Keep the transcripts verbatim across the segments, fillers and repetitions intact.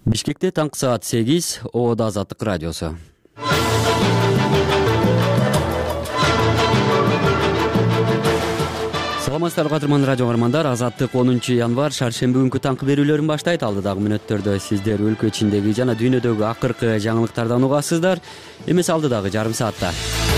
Бишкекте таңкы саат сегиз, Оодо Азаттык радиосу. Саламатсыздарбы кадырман радио каармандар, Азаттык онунчу январь шаршемби күнкү таңкы берүүлөрүн баштайт. Алдыдагы мүнөттөрдө сиздер өлкө ичиндеги жана дүйнөдөгү акыркы жаңылыктардан угасыздар. Эмес алдыдагы жарым саатта.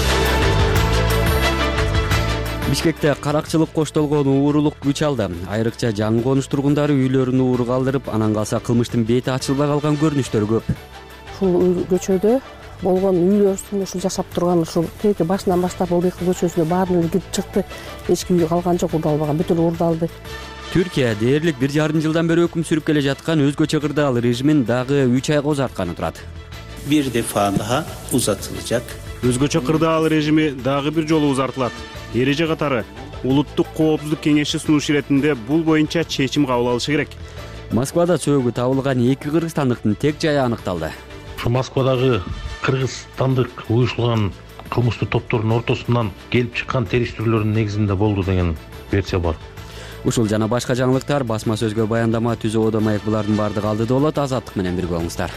Бишкекте каракчылык коштолгон уурулук күч алды. Айрыкча жаңы конуш тургундары үйлөрүн ууру калтырып, анан калса кылмыштын бети ачылбай калган көрүнүштөр көп. Ушул көчөдө болгон үйлөр үстүндө ушул жашап турган ушул тээки башынан баштап Ылдыйкы көчөсүнө баарын эле кирип чыкты. Эч ким калган жок, урдалбаган, бүтүн урдалды. Түркия дээрлик бир жарым жылдан бери өкүм сүрүп келе жаткан өзгөчө кырдаал режимин дагы үч айга узартканы турат. Bir defa daha uzatılacak. Өзгөчө кырдаал режими дагы бир жолу узартылат. Эреже катары Улуттук коопсуздук кеңеши сунуш иретинде бул боюнча чечим кабыл алышы керек. Москвада сөөгү табылган эки кыргызстандыктын тек жайы аныкталды. Ушу Москвадагы кыргызстандык уюшулган кылмыштуу топтордун ортосунан келип чыккан террорист түрлөрүнүн негизинде болду деген версия бар. Ушул жана башка жаңылыктар басма сөзгө баяндама түзүү Оодо Маек булардын баардыгы алдыда болот. Азаттык менен бирге болуңуздар.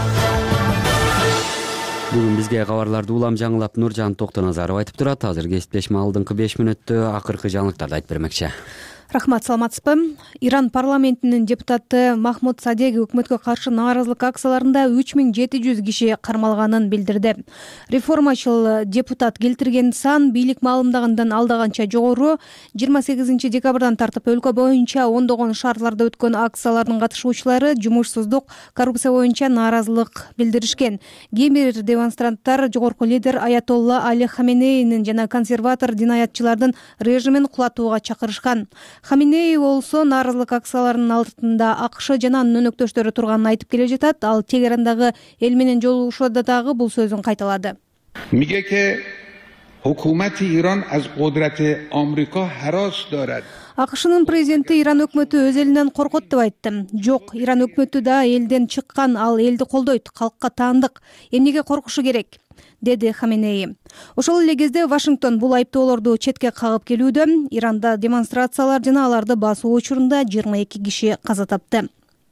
Бүгүн бизге кабарларды улам жаңылап Нуржан Токтоназаров айтып турат. Азыр кесиптешме алдыңкы беш мүнөттө акыркы жаңылыктарды айтып бермекчи. Рахмат, саламатсызбы? Иран парламентинин депутаты Махмуд Садеги өкмөткө каршы нааразылык акцияларында үч миң жети жүз киши кармалганын билдирди. Реформачыл депутат келтирген сан бийлик маалымдагындан алдаганча жогору. жыйырма сегизинчи декабрдан тартып өлкө боюнча ондогон шаарларда өткөн акциялардын катышуучулары жумушсуздук, коррупция боюнча нааразылык билдиришкен. Кээ бир демонстранттар жогорку лидер Аятолла Али Хаменеинин жана консерватор динаятчылардын режимин кулатууга чакырышкан. Хаменеи болсо нааразылык акцияларынын алдында АКШ жана анын өнөктөштөрү турганын айтып келе жатат. Ал Тегерандагы эл менен жолугушууда дагы бул сөзүн кайталады. Миге ки hukûmeti İran az kudreti Amerika haras döred. АКШнын президенти Иран өкмөтү өз элинен коркот деп айтты. Жок, Иран өкмөтү да элден чыккан, ал элди колдойт, калкка таандык. Эмнеге коркушу керек? Деди Хаменеи. Ошол эле кезде Вашингтон бул айыптоолорду четке кагып келүүдө. Иранда демонстрациялар жана аларды басуу учурунда жыйырма эки киши каза тапты.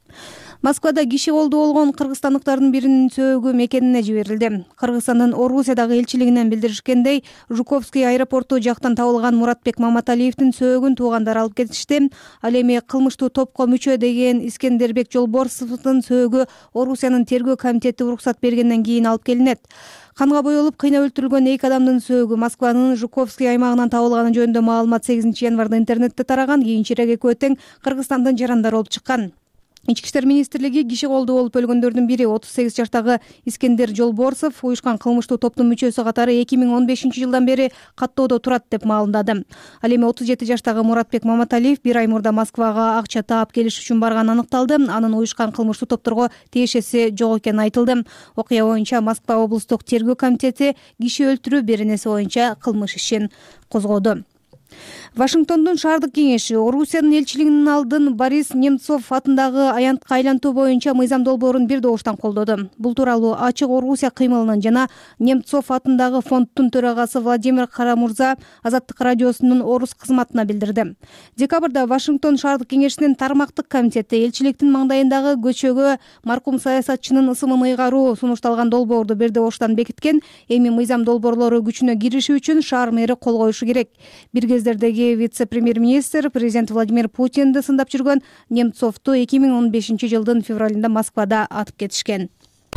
Москвада киши колду болгон кыргызстандыктардын биринин сөөгү мекенине жиберилди. Кыргызстандын Орусиядагы элчилигинен билдиришкендей, Жуковский аэропорту жактан табылган Муратбек Маматалиевдин сөөгүн туугандары алып кетишти. Ал эми кылмыштуу топко мүчө деген Искендербек Жолборсовдун сөөгү Орусиянын тергөө комитети уруксат бергенден кийин алып келинет. Канга боелуп кыйнап өлтүрүлгөн эки адамдын сөөгү Москванын Жуковский аймагынан табылганы жөнүндө маалымат сегизинчи январда интернетте тараган. Кийинчерээк экөө тең Кыргызстандын жарандары болуп чыккан. Ички иштер министрлиги киши колду болуп өлгөндөрдүн бири отуз сегиз жаштагы Искендер Жолборсов уюшкан кылмыштуу топтун мүчөсү катары эки миң он бешинчи жылдан бери каттоодо турат деп маалымдады. Ал эми отуз жети жаштагы Муратбек Маматалиев бир ай мурда Москвага акча таап келиш үчүн барганы аныкталды. Анын уюшкан кылмыштуу топторго тиешеси жок экени айтылды. Окуя боюнча Москва облустук тергөө комитети киши өлтүрүү беренеси боюнча кылмыш ишин козгоду. Вашингтондун шаардык кеңеши Орусиянын элчилигинин алдын Борис Немцов атындагы аянтка айлантуу боюнча мыйзам долбоорун бир добуштан колдоду. Бул тууралуу Ачык Орусия кыймылынын жана Немцов атындагы фонддун төрагасы Владимир Карамурза Азаттык радиосунун орус кызматына билдирди. Декабрда Вашингтон шаардык кеңешинин тармактык комитети элчиликтин маңдайындагы көчөгө маркум саясатчынын ысымын ыйгаруу сунушталган долбоорду бир добуштан бекиткен. Эми мыйзам долбоорлору күчүнө кириши үчүн шаар мэри кол коюшу керек. Бир кездердеги вице-премьер-министр президент Владимир Путинди сындап жүргөн Немцовду эки миң он бешинчи жылдын февралында Москвада атып кетишкен.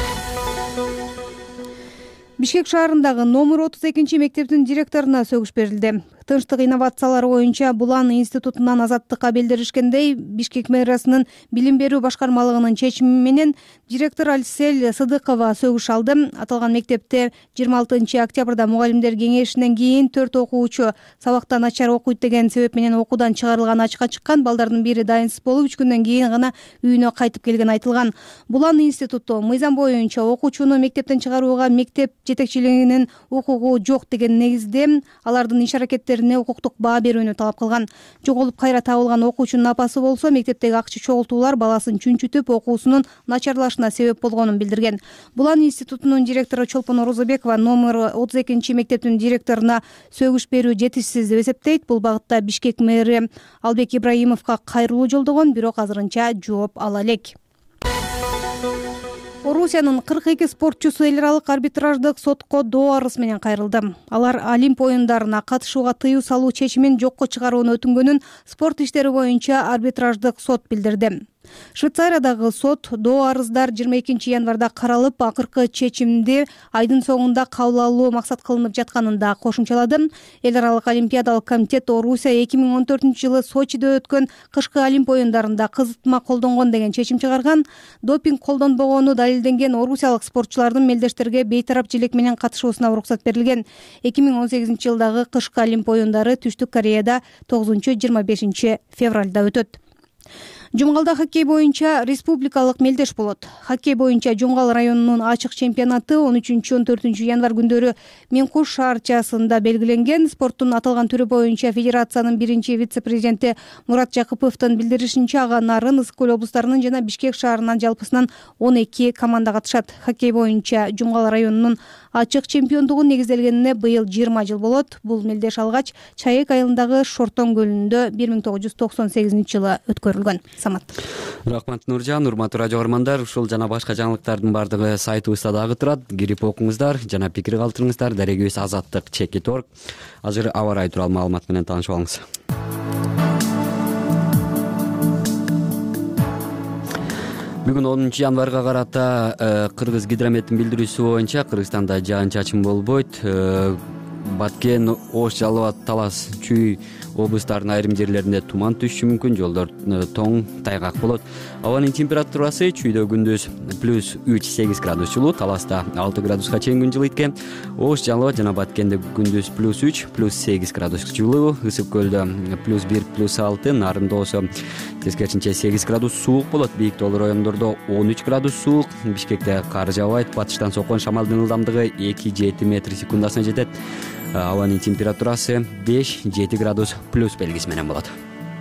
Бишкек шаарындагы номер отуз экинчи мектептин директоруна сөгүш берилди. Тынчтык инновациялары боюнча Булан институтунан Азаттыкка билдиришкендей, Бишкек мэриясынын билим берүү башкармалыгынын чечими менен директор Алсель Сыдыкова сөгүш алды. Аталган мектепте жыйырма алтынчы октябрда мугалимдер кеңешинен кийин төрт окуучу сабакта начар окуйт деген себеп менен окуудан чыгарылганы ачыкка чыккан. Балдардын бири дайынсыз болуп, үч күндөн кийин гана үйүнө кайтып келгени айтылган. Булан институту мыйзам боюнча окуучуну мектептен чыгарууга мектеп жетекчилигинин укугу жок деген негизде алардын иш аракеттери укуктук баа берүүнү талап кылган. Жоголуп кайра табылган окуучунун апасы болсо мектептеги акча чогултуулар баласын чүнчүтүп окуусунун начарлашына себеп болгонун билдирген. Булан институтунун директору Чолпон Орозобекова номер отуз экинчи мектептин директоруна сөгүш берүү жетишсиз деп эсептейт. Бул багытта Бишкек мэри Албек Ибраимовго кайрылуу жолдогон, бирок азырынча жооп ала элек. Орусиянын кырк эки спортчусу эл аралык арбитраждык сотко доо арыз менен кайрылды. Алар Олимп оюндарына катышууга тыюу салуу чечимин жокко чыгарууну өтүнгөнүн спорт иштери боюнча арбитраждык сот билдирди. Швейцариядагы сот доо арыздар жыйырма экинчи январда каралып, акыркы чечимди айдын соңунда кабыл алуу максат кылынып жатканын да кошумчалады. Эл аралык олимпиадалык комитет Орусия эки миң он төртүнчү жылы Сочиде өткөн кышкы Олимп оюндарында кызытма колдонгон деген чечим чыгарган. Допинг колдонбогону далилденген орусиялык спортчулардын мелдештерге бейтарапчылык менен катышуусуна уруксат берилген. эки миң он сегизинчи жылдагы кышкы Олимп оюндары Түштүк Кореяда тогузунчу жыйырма бешинчи февралда өтөт. Жумгалда хоккей боюнча республикалык мелдеш болот. Хоккей боюнча Жумгал районунун ачык чемпионаты он үчүнчү он төртүнчү январь күндөрү Менкуш шаарчасында белгиленген. Спорттун аталган түрү боюнча федерациянын биринчи вице-президенти Мурат Жакыповдун билдиришинче, ага Нарын, Ысык көл облустарынын жана Бишкек шаарынан жалпысынан он эки команда катышат. Хоккей боюнча Жумгал районунун ачык чемпиондугу негизделгенине быйыл жыйырма жыл болот. Бул мелдеш алгач Чаек айылындагы Шортон көлүндө бир миң тогуз жүз токсон сегизинчи жылы өткөрүлгөн. Самат. Рахмат Нуржан, урматтуу радио көрөрмандар, ушул жана башка жаңылыктардын бардыгы сайтыбызда дагы турат. Кирип окуңуздар жана пикир калтырыңыздар. Дарегибиз Азаттык чекит точка орг. Азыр аба ырайы тууралуу маалымат менен таанышып алыңыз. Бүгүн онунчу январга карата Кыргыз гидрометтин билдирүүсү боюнча Кыргызстанда жаан-чачын болбойт. Баткен, Ош, Жалал абад, Талас, Чүй облустарынын айрым жерлеринде туман түшүшү мүмкүн, жолдор тоң, тайгак болот. Абанын температурасы Чүйдө күндүз плюс үч сегиз градус жылуу, Таласта алты градуска чейин күн жылыйт экен. Ош, Жалал абад жана Баткенде күндүз плюс үч плюс сегиз градус жылуу, Ысык көлдө плюс бир плюс алты, Нарында болсо тескерисинче сегиз градус суук болот. Бийик тоолуу райондордо он үч градус суук, Бишкекте кар жаабайт, батыштан соккон шамалдын ылдамдыгы эки жети метр секундасына жетет. Абанын температурасы беш жети градус плюс белгиси менен болот.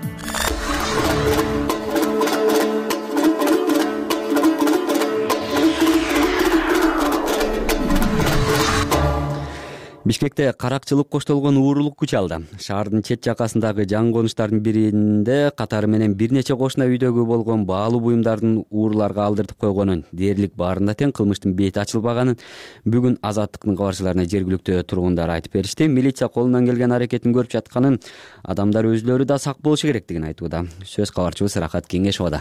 Бишкекте каракчылык коштолгон уурулук күч алды. Шаардын чет жакасындагы жаңы конуштардын биринде катары менен бир нече кошуна үйдөгү болгон баалуу буюмдардын ууруларга алдыртып койгонун, дээрлик баарында тең кылмыштын бети ачылбаганын бүгүн Азаттыктын кабарчыларына жергиликтүү тургундар айтып беришти. Милиция колунан келген аракетин көрүп жатканын, адамдар өзлөрү да сак болушу керектигин айтууда. Сөз кабарчыбыз Рахат Кеңешовада.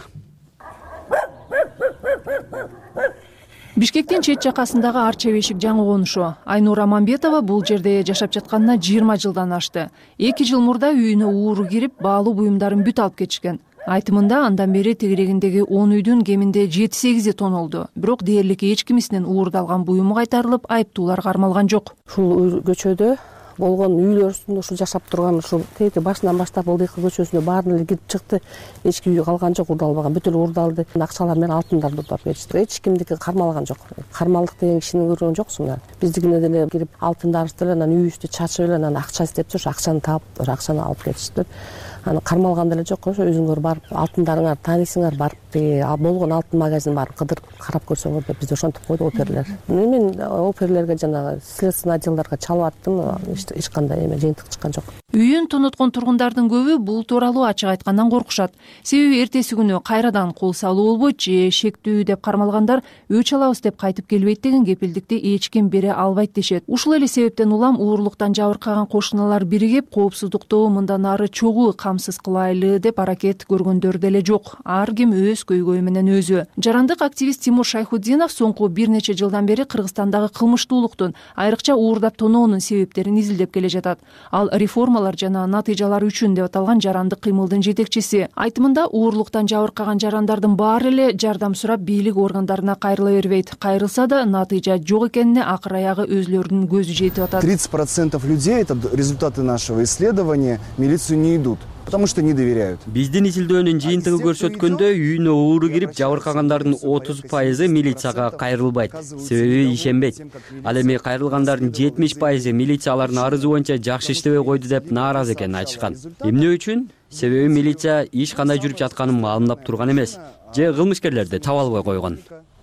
Бишкектин чет жакасындагы Арча бешик жаңы конушу. Айнура Аманбетова бул жерде жашап жатканына жыйырма жылдан ашты. эки жыл мурда үйүнө ууру кирип, баалуу буюмдарын бүт алып кетишкен. Айтымында андан бери тегерегиндеги он үйдүн кеминде жети сегизи тонолду. Бирок дээрлик эч кимисинен уурдалган буюму кайтарылып, айыптуулар кармалган жок. Ушул көчөдө болгон үйлөр үстүндө ушул жашап турган ушул тээки башынан баштап Ылдыйкы көчөсүнө баарын эле кирип чыкты. Эч ким үй калган жок, уурдалбаган, бүтүн уурдалды. Акчалар менен алтындарды уурдап кетишти. Эч кимдики кармалган жок. Кармалдык деген кишини көргөн жоксуң. Биздикине деле кирип алтындарыбызды эле анан үй үстү чачып эле анан акча издеп туруш, акчаны таап, акчаны алып кетишти. Аны кармалган деле жок. Ошо өзүңөр барып алтындарыңар таанисыңар, барып болгон алтын магазин барып кыдырып карап көрсөңөр деп бизди ошентип койду оперлер. Мен оперлерге жана следственный отделдарга чалып аттым. Эч кандай эме жыйынтык чыккан жок. Үйүн тоноткон тургундардын көбү бул тууралуу ачык айткандан коркушат. Себеби эртеси күнү кайрадан кол салуу болбойт же шектүү деп кармалгандар өч алабыз деп кайтып келбейт деген кепилдикти эч ким бере албайт дешет. Ушул эле себептен улам уурулуктан жабыркаган кошуналар биригип, коопсуздукту мындан ары чогуу камсыз кылайлы деп аракет көргөндөр деле жок. Ар ким өз көйгөйү менен өзү. Жарандык активист Тимур Шайхуддинов соңку бир нече жылдан бери Кыргызстандагы кылмыштуулуктун, айрыкча уурдап тоноонун себептерин изилдеп келе жатат. Ал реформалар жана натыйжалар үчүн деп аталган жарандык кыймылдын жетекчиси. Айтымында уурулуктан жабыркаган жарандардын баары эле жардам сурап бийлик органдарына кайрыла бербейт. Кайрылса да натыйжа жок экенине акыр аягы өзлөрүнүн көзү жетип атат. тридцать процентов людей, это результаты нашего исследования, милицию не идут. Потому что не доверяют. Биздин изилдөөнүн жыйынтыгы көрсөткөндө үйүнө ууру кирип жабыркагандардын отуз пайызы милицияга кайрылбайт. Себеби ишенбейт. Ал эми кайрылгандардын жетимиш пайызы милиция алардын арызы боюнча жакшы иштебей койду деп нааразы экенин айтышкан. Эмне үчүн? Себеби милиция иш кандай жүрүп жатканын маалымдап турган эмес. Же кылмышкерлерди таба албай койгон.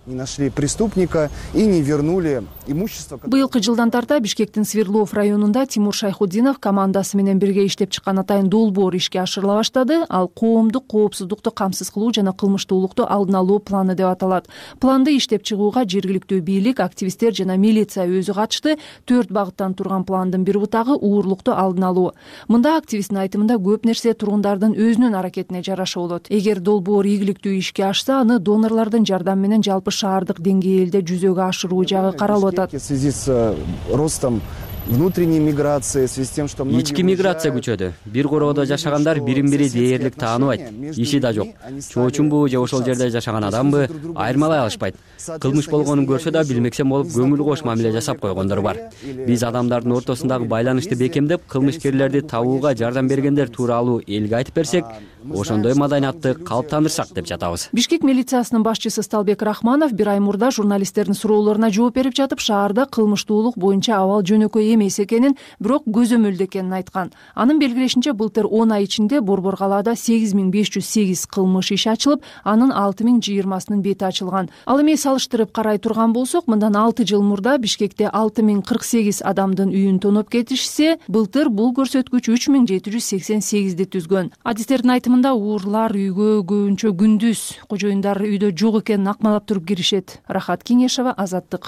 не нашли преступника и не вернули имущество. Быйылкы жылдан тарта Бишкектин Свердлов районунда Тимур Шайхуддинов командасы менен бирге иштеп чыккан атайын долбоор ишке ашырыла баштады. Ал коомдук коопсуздукту камсыз кылуу жана кылмыштуулукту алдын алуу планы деп аталат. Планды иштеп чыгууга жергиликтүү бийлик, активисттер жана милиция өзү катышты. Төрт багыттан турган пландын бир бутагы уурлукту алдын алуу. Мында активисттин айтымында көп нерсе тургундардын өзүнүн аракетине жараша болот. Эгер долбоор ийгиликтүү ишке ашса, аны донорлордун жардамы менен жалпы шаардык деңгээлде жүзөгө ашыруу жагы каралып атат. В связи с ростом внутренней миграции, в связи с тем, что многие ички миграция күчөдү. Бир короодо жашагандар бирин бири дээрлик тааныбайт. Иши да жок. Чоочунбу же ошол жерде жашаган адамбы айырмалай алышпайт. Кылмыш болгонун көрсө да билмексем болуп көңүл кош мамиле жасап койгондор бар. Биз адамдардын ортосундагы байланышты бекемдеп, кылмышкерлерди табууга жардам бергендер тууралуу элге айтып берсек, ошондой маданиятты калыптандырсак деп жатабыз. Бишкек милициясынын башчысы Сталбек Рахманов бир ай мурда журналисттердин суроолоруна жооп берип жатып, шаарда кылмыштуулук боюнча абал жөнөкөй эмес экенин, бирок көзөмөлдө экенин айткан. Анын белгилешинче, былтыр он ай ичинде Борбор калаада сегиз миң беш жүз сегиз кылмыш иши ачылып, анын алты миң жыйырмасынын бети ачылган. Ал эми салыштырып карай турган болсок, мындан алты жыл мурда Бишкекте алты миң кырк сегиз адамдын үйүн тоноп кетишсе, былтыр бул көрсөткүч үч миң жети жүз сексен сегизди түзгөн. Адистердин айтымында уурлар үйгө көбүнчө күндүз, кожоюндар үйдө жок экенин акмалап туруп киришет. Рахат Кеңешова, Азаттык.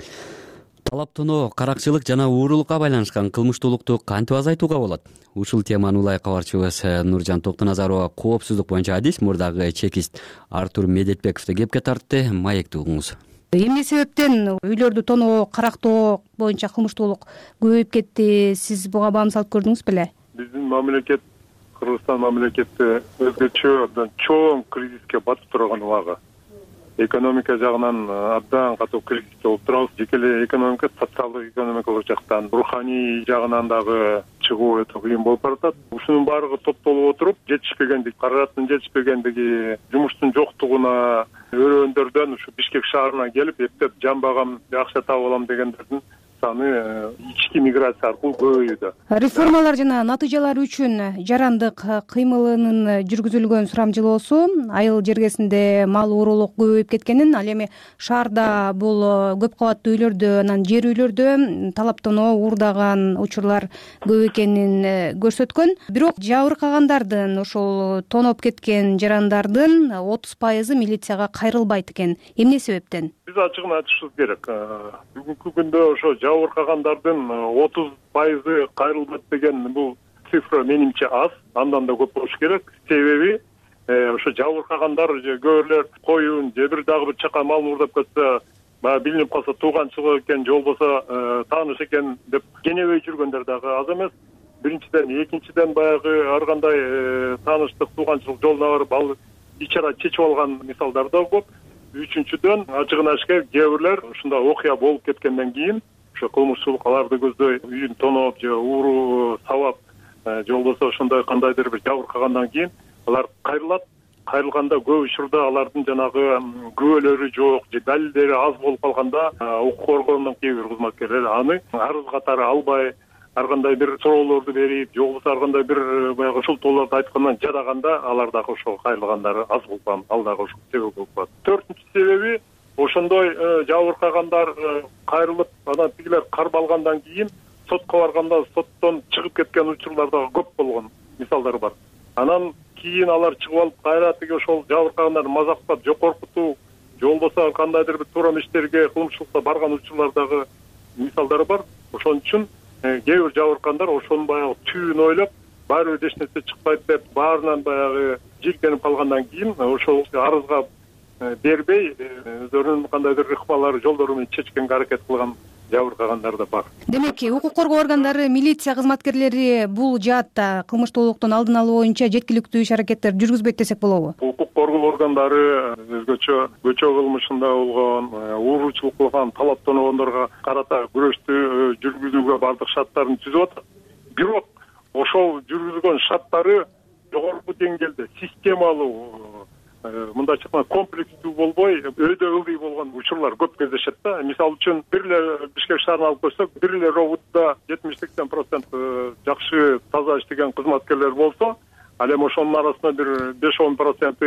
Талаптоноо, каракчылык жана уурулукка байланышкан кылмыштуулукту кантип азайтууга болот? Ушул теманы улай кабарчыбыз Нуржан Токтоназарова коопсуздук боюнча адис мурдагы чекист Артур Медетбековду кепке тартты. Маекти угуңуз. Эмне себептен үйлөрдү тоноо, карактоо боюнча кылмыштуулук көбөйүп кетти? Сиз буга баам салып көрдүңүз беле? Биздин мамлекет, Кыргызстан мамлекети өзгөчө чоң кризиске батып турган убагы. Экономика жагынан абдан катуу кризисте болуп турабыз. Жеке эле экономика, социалдык экономикалык жактан, руханий жагынан дагы чыгуу өтө кыйын болуп баратат. Ушунун баардыгы топтолуп отуруп, жетишпегендик, каражаттын жетишпегендиги, жумуштун жоктугуна өрөөндөрдөн ушу Бишкек шаарына келип, эптеп жан багам, акча таап алам дегендердин саны ички миграция аркылуу көбөйүүдө. Реформалар жана натыйжалар үчүн жарандык кыймылынын жүргүзүлгөн сурамжылоосу айыл жергесинде мал уурулук көбөйүп кеткенин, ал эми шаарда бул көп кабаттуу үйлөрдө, анан жер үйлөрдө талаптоноо, уурдаган учурлар көп экенин көрсөткөн. Бирок жабыркагандардын, ошол тоноп кеткен жарандардын отуз пайызы милицияга кайрылбайт экен. Эмне себептен? Биз ачыгын айтышыбыз керек. Бүгүнкү күндө ошо жабыркагандардын отуз пайызы кайрылбайт деген бул цифра менимче аз, андан да көп болуш керек. Себеби ошо жабыркагандар же көбүрлөр коюн же бир дагы бир чака мал мурдап кетсе, баягы билинип калса тууганчылык экен, же болбосо тааныш экен деп кенебей жүргөндөр дагы аз эмес. Биринчиден, экинчиден баягы ар кандай тааныштык, тууганчылык жолуна барып ал ичара чечип алган мисалдар да көп. Үчүнчүдөн, ачыгын айтыш керек, кээ бирлер ушундай окуя болуп кеткенден кийин ошо кылмышчылык аларды көздөй үйүн тоноп же ууруу сабап же болбосо ошондой кандайдыр бир жабыркагандан кийин алар кайрылат. Кайрылганда көп учурда алардын жанагы күбөлөрү жок же далилдери аз болуп калганда укук коргоонун кээ бир кызматкерлери аны арыз катары албай, ар кандай бир суроолорду берип, же болбосо ар кандай бир баягы шылтоолорду айткандан жадаганда алар дагы ошо кайрылгандары аз болуп калат. Ал дагы ошол себеп болуп калат. Төртүнчү себеби ошондой жабыркагандар кайрылып, анан тигилер кармалгандан кийин сотко барганда соттон чыгып кеткен учурлар дагы көп болгон мисалдар бар. Анан кийин алар чыгып алып кайра тиги ошол жабыркагандарды мазактап, же коркутуу, же болбосо кандайдыр бир туура иштерге, кылмыштыкка барган учурлар дагы мисалдары бар. Ошон үчүн кээ бир жабыркагандар ошонун баягы түбүн ойлоп, баары бир эч нерсе чыкпайт деп баарынан баягы жийкенип калгандан кийин ошол арызга бербей, өздөрүнүн кандайдыр ыкмалары, жолдору менен чечкенге аракет кылган жабыркагандар да бар. Демек, укук коргоо органдары, милиция кызматкерлери бул жаатта кылмыштуулуктун алдын алуу боюнча жеткиликтүү иш аракеттер жүргүзбөйт десек болобу? Укук коргоо органдары өзгөчө көчө кылмышында болгон, ууручулук кылган, талаптоноогондорго карата күрөштү жүргүзүүгө бардык шарттарын түзүп атат. Бирок ошол жүргүзгөн шарттары жогорку деңгээлде системалуу, мындайча айтканда комплекстүү болбой, өйдө ылдый болгон учурлар көп кездешет да. Мисалы үчүн бир эле Бишкек шаарына алып көрсөк, бир эле робутта жетимиш сексен процент жакшы таза иштеген кызматкерлер болсо, ал эми ошонун арасында бир беш он проценти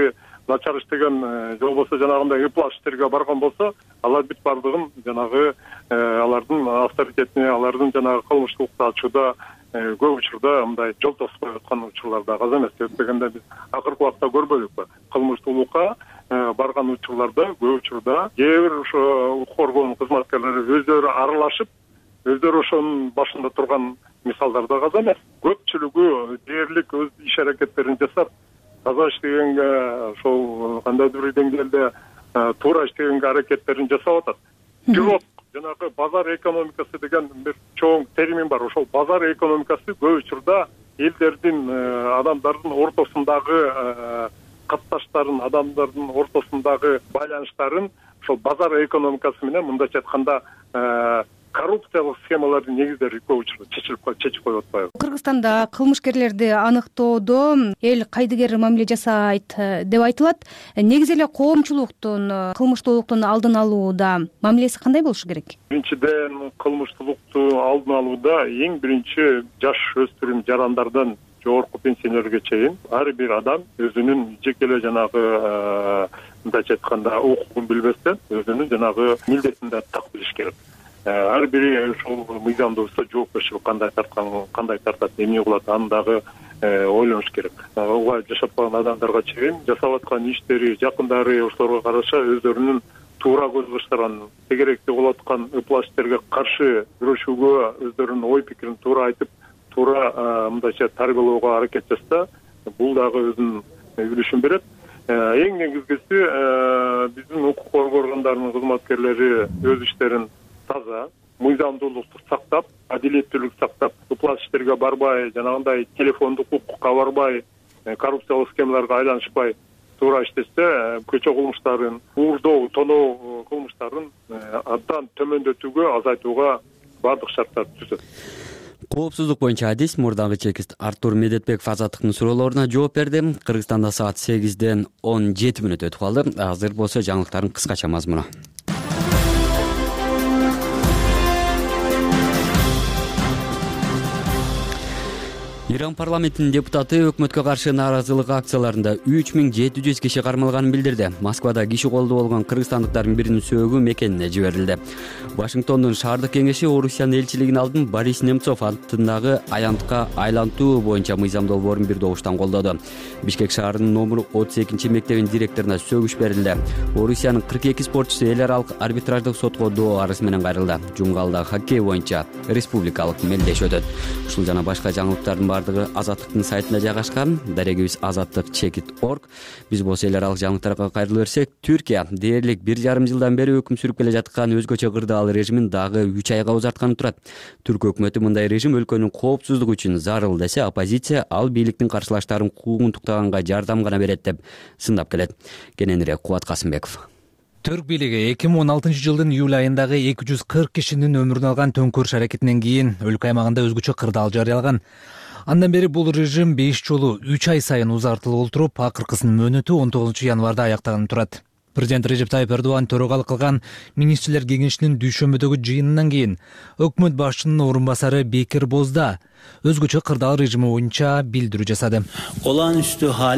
начар иштеген же болбосо жанагындай ыплас иштерге барган болсо, алар бүт бардыгын жанагы алардын авторитетине, алардын жанагы кылмыштуулукты ачууда көп учурда мындай жол тосуп коюп аткан учурлар да аз эмес. Дегенде биз акыркы убакта көрбөдүкпү? Кылмыштуулукка барган учурларда көп учурда кээ бир ошо укук коргоонун кызматкерлери өздөрү аралашып, өздөрү ошонун башында турган мисалдар да аз эмес. Көпчүлүгү дээрлик өз иш аракеттерин жасап, таза иштегенге, ошол кандайдыр бир деңгээлде туура иштегенге аракеттерин жасап атат. Бирок жанагы базар экономикасы деген бир чоң термин бар. Ошол базар экономикасы көп учурда элдердин, адамдардын ортосундагы катташтарын, адамдардын ортосундагы байланыштарын ошол базар экономикасы менен мындайча айтканда коррупциялык схемалардын негиздери көп учурда чечилип чечип коюп атпайбы? Кыргызстанда кылмышкерлерди аныктоодо эл кайдыгер мамиле жасайт деп айтылат. Негизи эле коомчулуктун кылмыштуулуктун алдын алууда мамилеси кандай болушу керек? Биринчиден, кылмыштуулукту алдын алууда эң биринчи жаш өспүрүм жарандардан жогорку пенсионерге чейин ар бир адам өзүнүн жеке эле жанагы мындайча айтканда укугун билбестен өзүнүн жанагы милдетин да так билиш керек. Ар бири ошол мыйзамдуулукта жоопкерчилик кандай тарткан, кандай тартат, эмне кылат, аны дагы ойлонуш керек. Ооба жашап калган адамдарга чейин жасап аткан иштери, жакындары ошолорго караша өздөрүнүн туура көз караштарын, тегеректүү болуп аткан ыплас иштерге каршы күрөшүүгө өздөрүнүн ой пикирин туура айтып, туура мындайча тарбиялоого аракет жасаса, бул дагы өзүнүн үлүшүн берет. Эң негизгиси биздин укук коргоо органдарынын кызматкерлери өз иштерин таза, мыйзамдуулукту сактап, адилеттүүлүк сактап, ыплас иштерге барбай, жанагындай телефондук укукка барбай, коррупциялык схемаларга айланышпай туура иштесе, көчө кылмыштарын, уурдоо, тоноо кылмыштарын абдан төмөндөтүүгө, азайтууга бардык шарттар түзөт. Коопсуздук боюнча адис мурдагы чекист Артур Медетбеков Азаттыктын суроолоруна жооп берди. Кыргызстанда саат сегизден он жети мүнөт өтүп калды. Азыр болсо жаңылыктардын кыскача мазмуну. Иран парламентинин депутаты өкмөткө каршы нааразылык акцияларында үч миң жети жүз киши кармалганын билдирди. Москвада киши колдо болгон кыргызстандыктардын биринин сөөгү мекенине жиберилди. Вашингтондун шаардык кеңеши Орусиянын элчилигин алдын Борис Немцов атындагы аянтка айлантуу боюнча мыйзам долбоорун бир добуштан колдоду. Бишкек шаарынын номер отуз экинчи мектебинин директоруна сөгүш берилди. Орусиянын кырк эки спортчусу эл аралык арбитраждык сотко доо арыз менен кайрылды. Жумгалдагы хоккей боюнча республикалык мелдеш өтөт. Ушул жана башка жаңылыктардын бардыгы Азаттыктын сайтында жайгашкан. Дарегибиз азаттык чекит точка орг. Биз болсо эл аралык жаңылыктарга кайрылып берсек, Түркия дээрлик бир жарым жылдан бери өкүм сүрүп келе жаткан өзгөчө кырдаал режимин дагы үч айга узартканы турат. Түрк өкмөтү мындай режим өлкөнүн коопсуздугу үчүн зарыл десе, оппозиция ал бийликтин каршылаштарын куугунтуктаганга жардам гана берет деп сындап келет. Кененирээк Кубат Касымбеков. Түрк бийлиги эки миң он алтынчы жылдын июль айындагы эки жүз кырк кишинин өмүрүн алган төңкөрүш аракетинен кийин өлкө аймагында өзгөчө кырдаал жарыялаган. Андан бери бул режим беш жолу үч ай сайын узартылып отуруп, акыркысынын мөөнөтү он тогузунчу январда аяктаганы турат. Президент Режеп Тайып Эрдоган төрагалык кылган министрлер кеңешинин дүйшөмбөдөгү жыйынынан кийин өкмөт башчынын орун басары Бекир Бозда өзгөчө кырдаал режими боюнча билдирүү жасады. Olağanüstü hal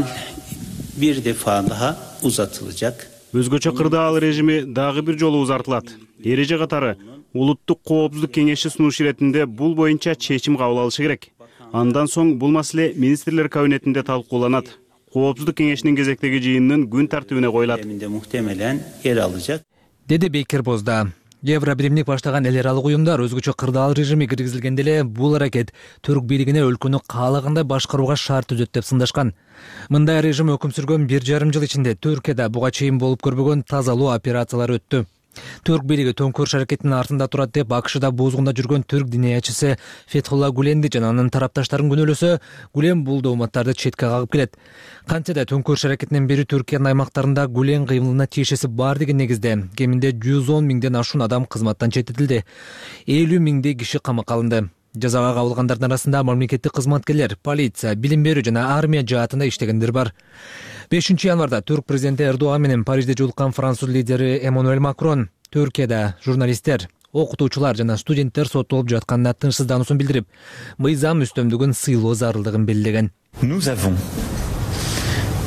bir defa daha uzatılacak. Өзгөчө кырдаал режими дагы бир жолу узартылат. Эреже катары улуттук коопсуздук кеңеши сунуш иретинде бул боюнча чечим кабыл алышы керек. Андан соң бул маселе министрлер кабинетинде талкууланат. Коопсуздук кеңешинин кезектеги жыйынынын күн тартибине коюлат. Muhtemelen yer alacak. Деди Бекир Бозда. Евробиримдик баштаган эл аралык уюмдар өзгөчө кырдаал режими киргизилгенде эле бул аракет түрк бийлигине өлкөнү каалагандай башкарууга шарт түзөт деп сындашкан. Мындай режим өкүм сүргөн бир жарым жыл ичинде Түркияда буга чейин болуп көрбөгөн тазалоо операциялары өттү. Түрк бийлиги төңкөрүш аракетинин артында турат деп АКШда бузгунда жүргөн түрк диниячысы Фетхулла Гуленди жана анын тарапташтарын күнөөлөсө, Гулен бул дооматтарды четке кагып келет. Кантсе да төңкөрүш аракетинен бери Түркиянын аймактарында Гулен кыймылына тиешеси бар деген негизде кеминде жүз он миңден ашуун адам кызматтан четтетилди. элүү миңдей киши камакка алынды. Жазага кабылгандардын арасында мамлекеттик кызматкерлер, полиция, билим берүү жана армия жаатында иштегендер бар. бешинчи январда түрк президенти Эрдоган менен Парижде жолуккан француз лидери Эммануэль Макрон Түркияда журналисттер, окутуучулар жана студенттер соттолуп жатканына тынчсыздануусун билдирип, мыйзам үстөмдүгүн сыйлоо зарылдыгын белгилеген. Nous avons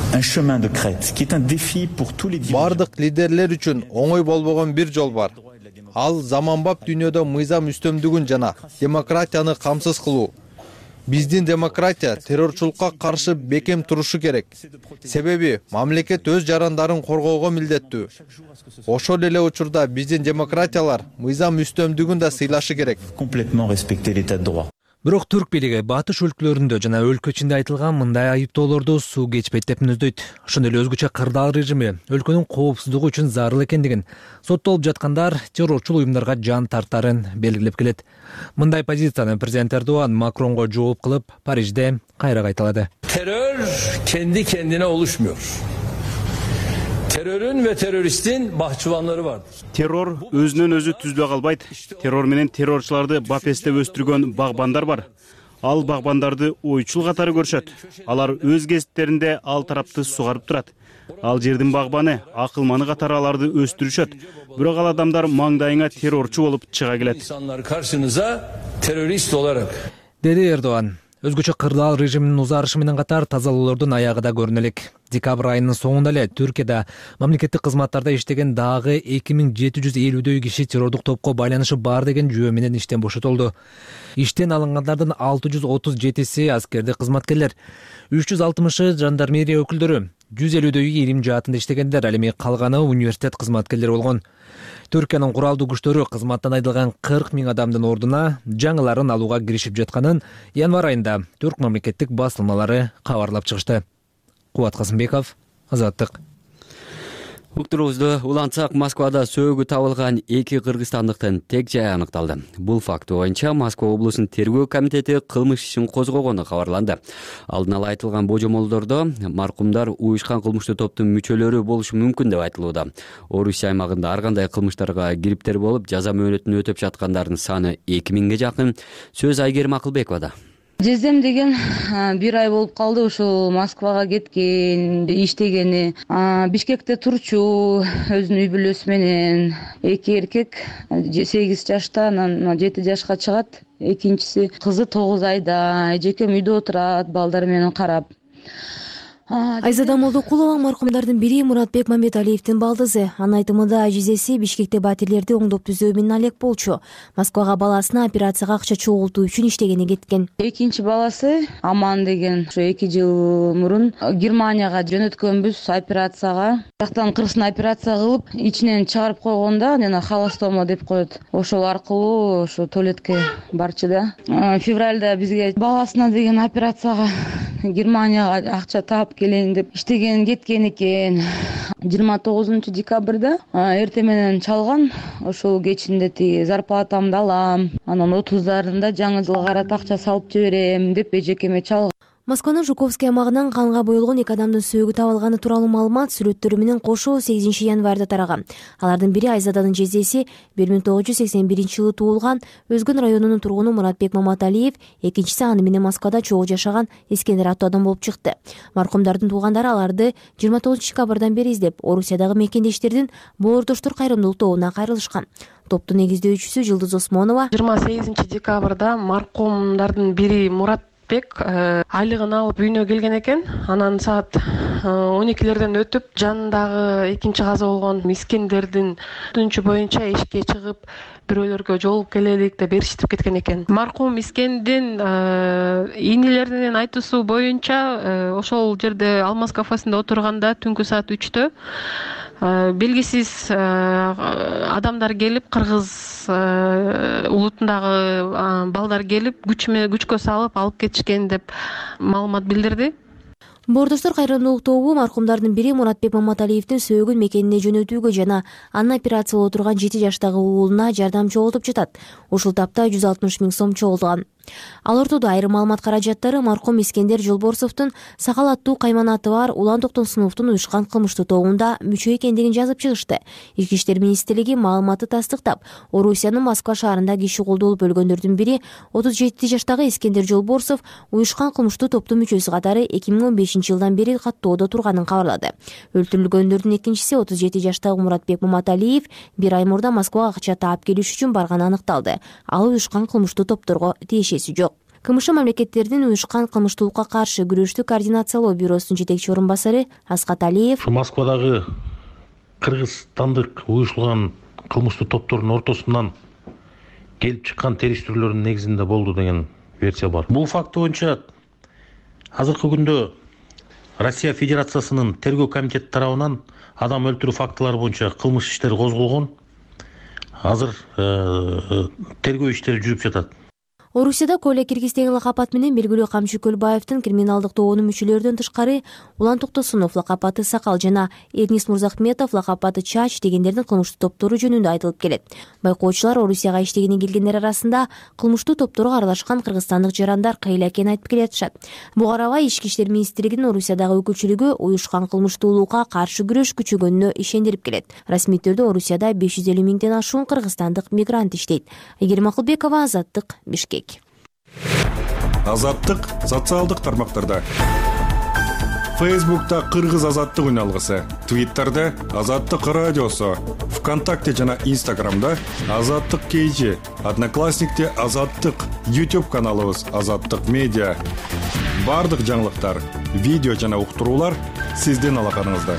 un chemin de crête qui est un défi pour tous les dirigeants. Бардык лидерлер үчүн оңой болбогон бир жол бар. Ал заманбап дүйнөдө мыйзам үстөмдүгүн жана демократияны камсыз кылуу. Биздин демократия террорчулукка каршы бекем турушу керек. Себеби мамлекет өз жарандарын коргоого милдеттүү. Ошол эле учурда биздин демократиялар мыйзам үстөмдүгүн да сыйлашы керек. Complètement respecter l'état de droit. Бирок түрк бийлиги батыш өлкөлөрүндө жана өлкө ичинде айтылган мындай айыптоолорду суу кечпейт деп мүнөздөйт. Ошондой эле өзгөчө кырдаал режими өлкөнүн коопсуздугу үчүн зарыл экендигин, соттолуп жаткандар террорчул уюмдарга жан тартарын белгилеп келет. Мындай позицияны президент Эрдоган Макронго жооп кылып Парижде кайра кайталады. Terör kendi kendine oluşmuyor. Terörün ve teröristin bahçıvanları vardır. Terror өзүнөн өзү түзүлө калбайт. Террор менен террорчуларды бафестеп өстүргөн багбандар бар. Ал багбандарды ойчул катары көрүшөт. Алар өз кесиптеринде ал тарапты сугарып турат. Ал жердин багбаны, акылманы катары аларды өстүрүшөт. Бирок ал адамдар маңдайыңа террорчу болуп чыга келет. İnsanlar karşınıza terörist olarak. Деди Эрдоган. Өзгөчө кырдаал режиминин узарышы менен катар тазалоолордун аягы да көрүнө элек. Декабрь айынын соңунда эле Түркияда мамлекеттик кызматтарда иштеген дагы эки миң жети жүз элүүдөй киши террордук топко байланышы бар деген жүйө менен иштен бошотулду. Иштен алынгандардын алты жүз отуз жетиси аскердик кызматкерлер, үч жүз алтымышы жандармерия өкүлдөрү, жүз элүүдөй илим жаатында иштегендер, ал эми калганы университет кызматкерлери болгон. Түркиянын куралдуу күчтөрү кызматтан айдылган кырк миң адамдын ордуна жаңыларын алууга киришип жатканын январь айында түрк мамлекеттик басылмалары кабарлап чыгышты. Кубат Касымбеков, Азаттык. Уктурубузду улантсак, Москвада сөөгү табылган эки кыргызстандыктын тек жайы аныкталды. Бул факты боюнча Москва облусунун тергөө комитети кылмыш ишин козгогону кабарланды. Алдын ала айтылган божомолдордо маркумдар уюшкан кылмыштуу топтун мүчөлөрү болушу мүмкүн деп айтылууда. Орусия аймагында ар кандай кылмыштарга кириптер болуп, жаза мөөнөтүн өтөп жаткандардын саны эки миңге жакын. Сөз Айгерим Акылбековада. Жездем деген бир ай болуп калды, ушул Москвага кеткен, иштегени. Бишкекте турчу, өзүнүн үй бүлөсү менен. Эки эркек сегиз жашта, анан жети жашка чыгат. Экинчиси кызы тогуз айда, эжекем үйдө отурат, балдары менен карап. Айзада Молдокулова маркумдардын бири Муратбек Мамбеталиевдин балдызы. Анын айтымында ажизеси Бишкекте батирлерди оңдоп түзөө менен алек болчу. Москвага баласына операцияга акча чогултуу үчүн иштегени кеткен. Экинчи баласы Аман деген ошо эки жыл мурун Германияга жөнөткөнбүз операцияга. Жактан кырсына операция кылып, ичинен чыгарып койгондо, жана холостома деп коет. Ошол аркылуу ошо туалетке барчу да. Февралда бизге баласына деген операцияга Германияга акча таап келейин деп иштеген кеткен экен. жыйырма тогузунчу декабрда эртең менен чалган. Ошол кечинде тиги зарплатамды алам, анан отуздарында жаңы жылга карата акча салып жиберем деп эжекеме чалган. Москванын Жуковский аймагынан канга боелгон эки адамдын сөөгү табылганы тууралуу маалымат сүрөттөрү менен кошо сегизинчи январда тараган. Алардын бири Айзаданын жездеси бир миң тогуз жүз сексен биринчи жылы туулган Өзгөн районунун тургуну Муратбек Маматалиев, экинчиси аны менен Москвада чогуу жашаган Искендер аттуу адам болуп чыкты. Маркумдардын туугандары аларды жыйырма тогузунчу декабрдан бери издеп, Орусиядагы мекендештердин боордоштор кайрымдуулук тобуна кайрылышкан. Топтун негиздөөчүсү Жылдыз Осмонова жыйырма сегизинчи декабрда маркумдардын бири Мурат Бек айлыгын алып үйүнө келген экен. Анан саат он экилерден өтүп, жанындагы экинчи каза болгон Искендердин түнчү боюнча эшикке чыгып, бирөөлөргө жолугуп келелик деп ээрчитип кеткен экен. Маркум Искендин ийнилеринин айтуусу боюнча ошол жерде Алмаз кафесинде отурганда түнкү саат үчтө белгисиз адамдар келип, кыргыз улутундагы балдар келип, күчкө салып алып кетишкен деп маалымат билдирди. Боордоштор кайрымдуулук тобу маркумдардын бири Муратбек Маматалиевдин сөөгүн мекенине жөнөтүүгө жана анын операциялап отурган жети жаштагы уулуна жардам чогултуп жатат. Ушул тапта жүз алтымыш миң сом чогулган. Ал ортодо айрым маалымат каражаттары маркум Искендер Жолборсовдун Сакал аттуу кайманаты бар Улан Токтомсуновдун уюшкан кылмыштуу тобунда мүчө экендигин жазып чыгышты. Ички иштер министрлиги маалыматты тастыктап, Орусиянын Москва шаарында киши колдолуп өлгөндөрдүн бири отуз жети жаштагы Искендер Жолборсов уюшкан кылмыштуу топтун мүчөсү катары эки миң он бешинчи жылдан бери каттоодо турганын кабарлады. Өлтүрүлгөндөрдүн экинчиси отуз жети жаштагы Муратбек Маматалиев бир ай мурда Москвага акча таап келиш үчүн барганы аныкталды. Ал уюшкан кылмыштуу топторго тиешеси жок. КМШ мамлекеттердин уюшкан кылмыштуулукка каршы күрөштү координациялоо бюросунун жетекчи орун басары Аскат Алиев Москвадагы кыргызстандык уюшулган кылмыштуу топтордун ортосунан келип чыккан террорист түрлөрүнүн негизинде болду деген версия бар. Бул факт боюнча азыркы күндө Россия Федерациясынын тергөө комитети тарабынан адам өлтүрүү фактылары боюнча кылмыш иштери козголгон. Азыр тергөө иштери жүрүп жатат. Орусияда Коля Киргиздеги лакап аты менен белгилүү Камчы Көлбаевдин криминалдык тобунун мүчөлөрүнөн тышкары Улан Токтосунов лакап аты Сакал жана Эрнис Мурзахметов лакап аты Чач дегендердин кылмыштуу топтору жөнүндө айтылып келет. Байкоочулар Орусияга иштегени келгендер арасында кылмыштуу топторго аралашкан кыргызстандык жарандар кыйла экенин айтып келатышат. Буга карабай Ички иштер министрлигинин Орусиядагы өкүлчүлүгү уюшкан кылмыштуулукка каршы күрөш күчөгөнүнө ишендирип келет. Расмий түрдө Орусияда беш жүз элүү миңден ашуун кыргызстандык мигрант иштейт. Айгерим Акылбекова, Азаттык, Бишкек. Азаттык социалдык тармактарда. Фейсбукта Кыргыз азаттык үн алгысы, Твиттерде Азаттык радиосу, ВКонтакте жана Инстаграмда Азаттык кейжи, Одноклассникте Азаттык, YouTube каналыбыз Азаттык медиа. Бардык жаңылыктар, видео жана уктуруулар сиздин алаканыңызда.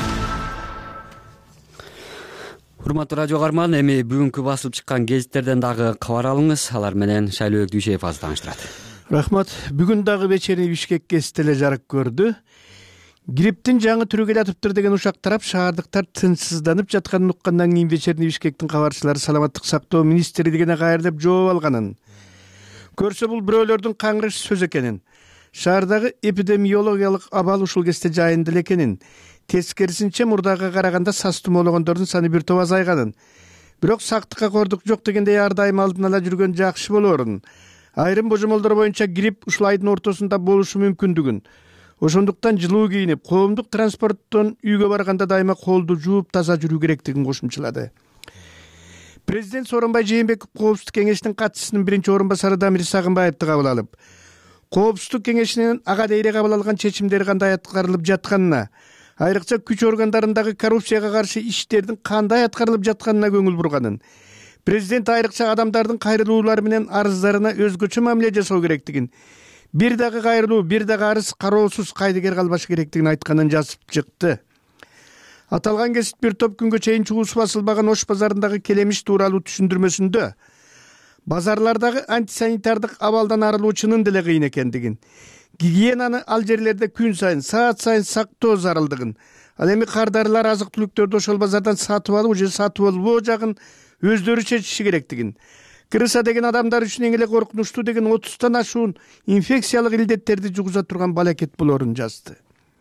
Урматтуу радио каарман, эми бүгүнкү басылып чыккан гезиттерден дагы кабар алыңыз. Алар менен Шайлообек Дүйшеев азыр тааныштырат. Рахмат. Бүгүн дагы вечерний Бишкек гезити эле жарык көрдү. Грипптин жаңы түрү келатыптыр деген ушак тарап шаардыктар тынчсызданып жатканын уккандан кийин вечерний Бишкектин кабарчылары саламаттык сактоо министрлигине кайрылып жооп алганын. Көрсө бул бирөөлөрдүн каңгырыш сөз экенин, шаардагы эпидемиологиялык абал ушул кезде жайында эле экенин, тескерисинче мурдага караганда сас тумоологондордун саны бир топ азайганын. Бирок сактыкка кордук жок дегендей ар дайым алдын ала жүргөн жакшы болоорун. Айрым божомолдор боюнча грипп ушул айдын ортосунда болушу мүмкүндүгүн. Ошондуктан жылуу кийинип, коомдук транспорттон үйгө барганда дайыма колду жууп таза жүрүү керектигин кошумчалады. Президент Сооронбай Жээнбеков Коопсуздук кеңешинин катчысынын биринчи орун басары Дамир Сагынбаевди кабыл алып, Коопсуздук кеңешинин ага дейре кабыл алган чечимдери кандай аткарылып жатканына, айрыкча күч органдарындагы коррупцияга каршы иштердин кандай аткарылып жатканына көңүл бурганын, президент айрыкча адамдардын кайрылуулары менен арыздарына өзгөчө мамиле жасоо керектигин, бир дагы кайрылуу, бир дагы арыз кароосуз кайдыгер калбашы керектигин айтканын жазып чыкты. Аталган гезит бир топ күнгө чейин чугуусу басылбаган Ош базарындагы келемиш тууралуу түшүндүрмөсүндө базарлардагы антисанитардык абалдан арылуучунун деле кыйын экендигин, гигиенаны ал жерлерде күн сайын, саат сайын сактоо зарылдыгын, ал эми кардарылар азык түлүктөрдү ошол базардан сатып алуу же сатып албоо жагын өздөрү чечиши керектигин, крыса деген адамдар үчүн эң эле коркунучтуу деген отуздан ашуун инфекциялык илдеттерди жугуза турган балакет болоорун жазды.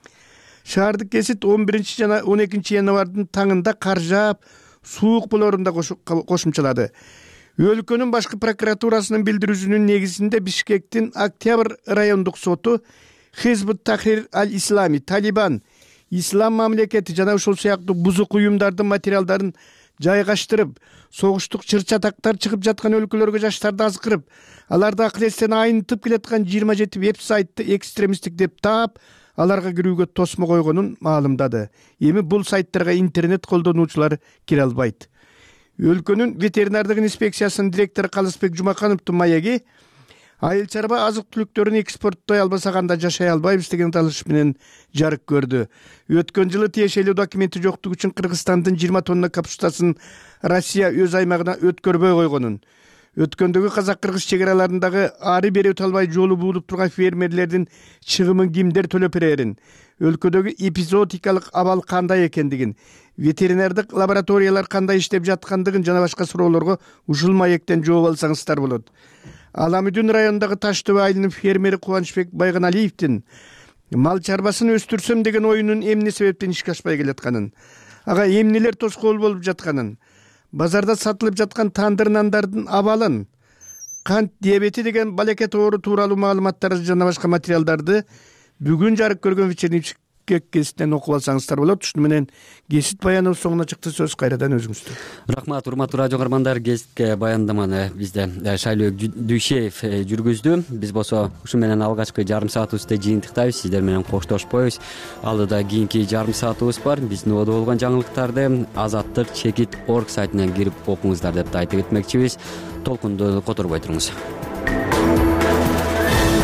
Шаардык гезит он биринчи жана он экинчи январдын таңында кар жаап, суук болоорун да кошумчалады. Өлкөнүн башкы прокуратурасынын билдирүүсүнүн негизинде Бишкектин Октябрь райондук соту Хизбут Тахрир аль-Ислами, Талибан, Ислам мамлекети жана ушул сыяктуу бузук уюмдардын материалдарын жайгаштырып, согуштук чыр-чатактар чыгып жаткан өлкөлөргө жаштарды азкырып, аларды акыл эстен айнытып келаткан жыйырма жети веб-сайтты экстремисттик деп таап, аларга кирүүгө тосмо койгонун маалымдады. Эми бул сайттарга интернет колдонуучулар кире албайт. Өлкөнүн ветеринардык инспекциясынын директору Калысбек Жумакановдун маеги айыл чарба азык түлүктөрүн экспорттой албасак анда жашай албайбыз деген талаш менен жарык көрдү. Өткөн жылы тиешелүү документи жоктугу үчүн Кыргызстандын жыйырма тонна капустасын Россия өз аймагына өткөрбөй койгонун, өткөндөгү казак-кыргыз чек араларындагы ары бери өтө албай жолу буулуп турган фермерлердин чыгымын кимдер төлөп берерин, өлкөдөгү эпизоотикалык абал кандай экендигин, ветеринардык лабораториялар кандай иштеп жаткандыгын жана башка суроолорго ушул маектен жооп алсаңыздар болот. Аламүдүн районундагы Таш төбө айылынын фермери Кубанычбек Байганалиевдин мал чарбасын өстүрсөм деген оюнун эмне себептен ишке ашпай келатканын, ага эмнелер тоскоол болуп жатканын, базарда сатылып жаткан тандыр нандардын абалын, кант диабети деген балекет оору тууралуу маалыматтарды жана башка материалдарды бүгүн жарык көргөн вечерний гезиттен окуп алсаңыздар болот. Ушуну менен гезит баяныбыз соңуна чыкты. Сөз кайрадан өзүңүздө. Рахмат, урматтуу радио каармандар, гезитке баяндаманы бизде Шайлообек Дүйшеев жүргүздү. Биз болсо ушу менен алгачкы жарым саатыбызды жыйынтыктайбыз. Сиздер менен коштошпойбуз. Алдыда кийинки жарым саатыбыз бар. Биздин убада болгон жаңылыктарды азаттык чекит точка орг сайтынан кирип окуңуздар деп айтып кетмекчибиз. Толкунду которбой туруңуз.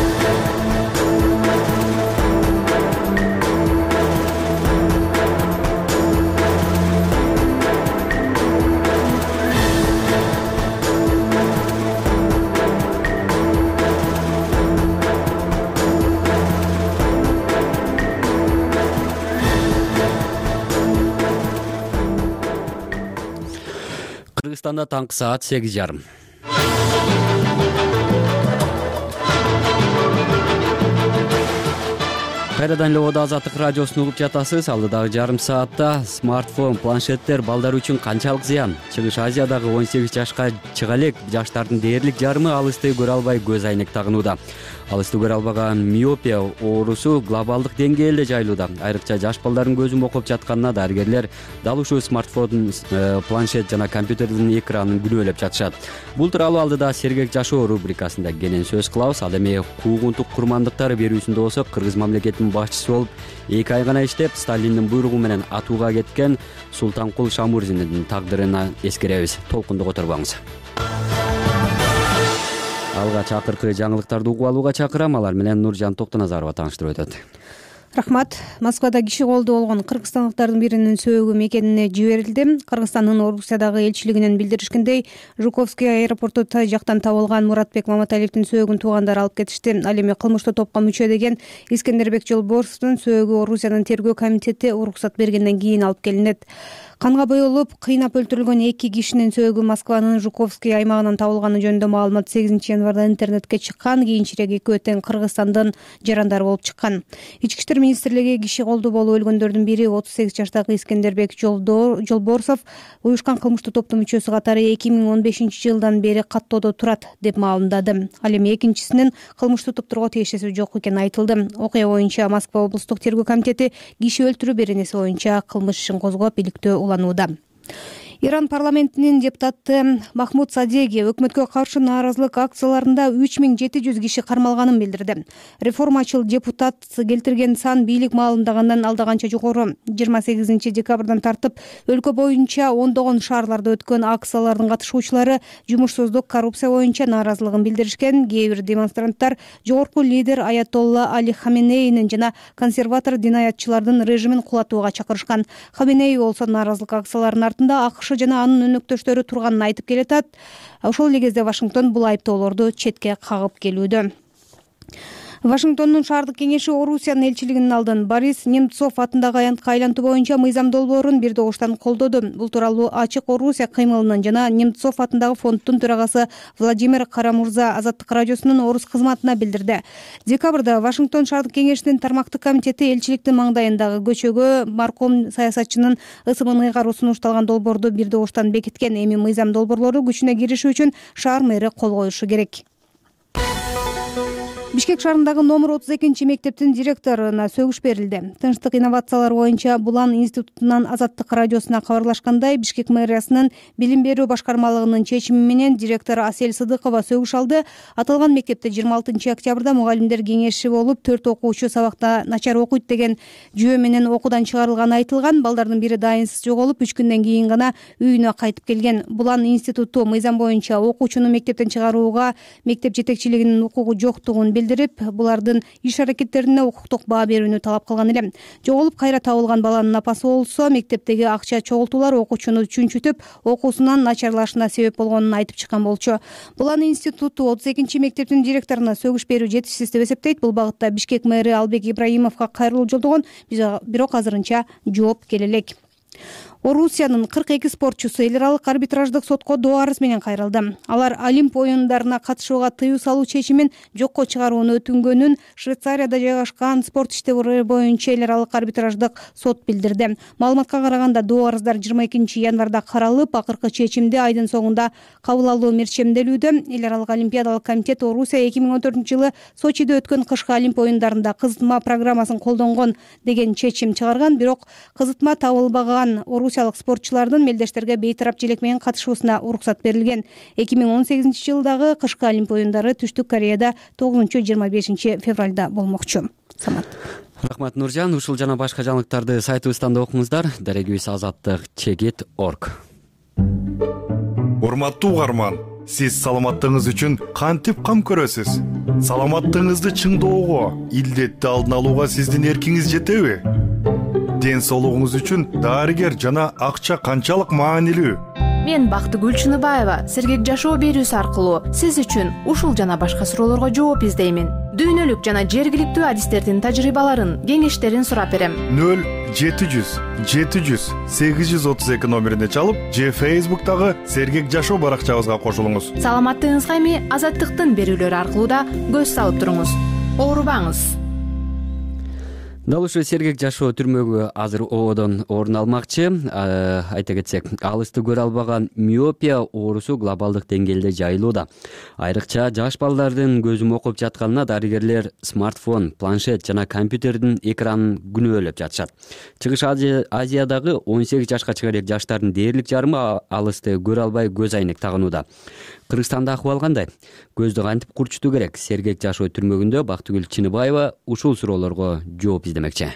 Кыргызстанда таңкы саат сегиз жарым. Кайрадан эле Ода Азаттык радиосун угуп жатасыз. Алдыдагы жарым саатта смартфон, планшеттер балдар үчүн канчалык зыян? Чыгыш Азиядагы он сегиз жашка чыга элек жаштардын дээрлик жарымы алысты көрө албай көз айнек тагынууда. Алысты көрө албаган миопия оорусу глобалдык деңгээлде жайылууда. Айрыкча жаш балдардын көзүн окуп жатканына дарыгерлер дал ушул смартфон, планшет жана компьютердин экранын күнөөлөп жатышат. Бул тууралуу алдыда Сергек жашоо рубрикасында кенен сөз кылабыз. Ал эми куугунтук курмандыктары берүүсүндө болсо Кыргыз мамлекетинин башчысы болуп эки ай гана иштеп, Сталиндин буйругу менен атууга кеткен Султанкул Шамурзиндин тагдырына эскеребиз. Толкунду которбоңуз. Алгач акыркы жаңылыктарды угуп алууга чакырам. Алар менен Нуржан Токтоназарова тааныштырып өтөт. Рахмат. Москвада киши колдо болгон кыргызстандыктардын биринин сөөгү мекенине жиберилди. Кыргызстандын Орусиядагы элчилигинен билдиришкендей, Жуковский аэропорту тай жактан табылган Муратбек Маматалиевдин сөөгүн туугандары алып кетишти. Ал эми кылмыштуу топко мүчө деген Искендербек Жолборсовдун сөөгү Орусиянын тергөө комитети уруксат бергенден кийин алып келинет. Канга боелуп, кыйнап өлтүрүлгөн эки кишинин сөөгү Москванын Жуковский аймагынан табылганы жөнүндө маалымат сегизинчи январда интернетке чыккан. Кийинчерээк экөө тең Кыргызстандын жарандары болуп чыккан. Ички иштер министрлиги киши колдо болуп өлгөндөрдүн бири отуз сегиз жаштагы Искендербек Жолборсов уюшкан кылмыштуу топтун мүчөсү катары эки миң он бешинчи жылдан бери каттоодо турат деп маалымдады. Ал эми экинчисинин кылмыштуу топторго тиешеси жок экени айтылды. Окуя боюнча Москва облустук тергөө комитети киши өлтүрүү беренеси боюнча кылмыш ишин козгоп иликтөө уланууда. Иран парламентинин депутаты Махмуд Садеги өкмөткө каршы нааразылык акцияларында үч миң жети жүз киши кармалганын билдирди. Реформачыл депутат келтирген сан бийлик маалымдагандан алда канча жогору. жыйырма сегизинчи декабрдан тартып өлкө боюнча ондогон шаарларда өткөн акциялардын катышуучулары жумушсуздук, коррупция боюнча нааразылыгын билдиришкен. Кээ бир демонстранттар жогорку лидер Аятолла Али Хаменейнин жана консерватор динаятчылардын режимин кулатууга чакырышкан. Хаменей болсо нааразылык акцияларынын артында АКШ жана анын өнөктөштөрү турганын айтып келатат. Ошол эле кезде Вашингтон бул айыптоолорду четке кагып келүүдө. Вашингтондун шаардык кеңеши Орусиянын элчилигинин алдын Борис Немцов атындагы аянтка айлантуу боюнча мыйзам долбоорун бир добуштан колдоду. Бул тууралуу Ачык Орусия кыймылынын жана Немцов атындагы фонддун төрагасы Владимир Карамурза Азаттык радиосунун орус кызматына билдирди. Декабрда Вашингтон шаардык кеңешинин тармактык комитети элчиликтин маңдайындагы көчөгө марком саясатчынын ысымын ыйгаруу сунушталган долбоорду бир добуштан бекиткен. Эми мыйзам долбоорлору күчүнө кириши үчүн шаар мэри кол коюшу керек. Бишкек шаарындагы номер отуз экинчи мектептин директоруна сөгүш берилди. Тынчтык инновациялар боюнча Булан институтунан Азаттык радиосуна кабарлашкандай, Бишкек мэриясынын билим берүү башкармалыгынын чечими менен директор Асель Сыдыкова сөгүш алды. Аталган мектепте жыйырма алтынчы октябрда мугалимдер кеңеши болуп, төрт окуучу сабакта начар окуйт деген жүйө менен окуудан чыгарылганы айтылган. Балдардын бири дайынсыз жоголуп, үч күндөн кийин гана үйүнө кайтып келген. Булан институту мыйзам боюнча окуучуну мектептен чыгарууга мектеп жетекчилигинин укугу жоктугун билдирди. Булардын иш аракеттерине укуктук баа берүүнү талап кылган эле. Жоголуп кайра табылган баланын апасы болсо, мектептеги акча чогултуулар окуучуну чүнчүтүп, окуусунан начарлашына себеп болгонун айтып чыккан болчу. Булан институту отуз экинчи мектептин директоруна сөгүш берүү жетишсиз деп эсептейт. Бул багытта Бишкек мэри Албек Ибраимовго кайрылуу жолдогон, бирок азырынча жооп келе элек. Орусиянын кырк эки спортчусу эл аралык арбитраждык сотко доо арыз менен кайрылды. Алар Олимп оюндарына катышууга тыюу салуу чечимин жокко чыгарууну өтүнгөнүн Швейцарияда жайгашкан спорт иштери боюнча эл аралык арбитраждык сот билдирди. Маалыматка караганда доо арыздар жыйырма экинчи январда каралып, акыркы чечимди айдын соңунда кабыл алуу мерчемделүүдө. Эл аралык олимпиадалык комитет Орусия эки миң он төртүнчү жылы Сочиде өткөн кышкы Олимп оюндарында кызытма программасын колдонгон деген чечим чыгарган, бирок кызытма табылбаган Орусиялык спортчулардын мелдештерге бейтарап желек менен катышуусуна уруксат берилген. эки миң он сегизинчи жылдагы кышкы Олимп оюндары Түштүк Кореяда тогузунчу жыйырма бешинчи февралда болмокчу. Самат. Рахмат Нуржан. Ушул жана башка жаңылыктарды сайтыбыздан да окуңуздар. Дарегибиз азаттык чекит точка орг. Урматтуу угарман, сиз саламаттыгыңыз үчүн кантип кам көрөсүз? Саламаттыгыңызды чыңдоого, илдетти алдын алууга сиздин эркиңиз жетеби? Ден соолугуңуз үчүн дарыгер жана акча канчалык маанилүү? мен Бактыгүл Чыныбаева сергек жашоо берүүсү аркылуу сиз үчүн ушул жана башка суроолорго жооп издеймин. Дүйнөлүк жана жергиликтүү адистердин тажрыйбаларын, кеңештерин сурап берем. нөл жети жүз жети жүз сегиз жүз отуз эки номерине чалып же Facebook'тагы сергек жашоо баракчабызга кошулуңуз. Саламаттыгыңызга эми Азаттыктын берүүлөрү аркылуу да көз салып туруңуз. Оорубаңыз. Дал ушул сергек жашоо түрмөгү азыр ободон орун алмакчы. Айта кетсек, алысты көрө албаган миопия оорусу глобалдык деңгээлде жайылууда. Айрыкча жаш балдардын көзүм окуп жатканына дарыгерлер смартфон, планшет жана компьютердин экранын күнөөлөп жатышат. Чыгыш Азиядагы он сегиз жашка чыга элек жаштардын дээрлик жарымы алысты көрө албай көз айнек тагынууда. Кыргызстанда акыбал кандай? Көздү кантип курчутуу керек? Сергек жашоо түрмөгүндө Бактыгүл Чыныбаева ушул суроолорго жооп издемекчи.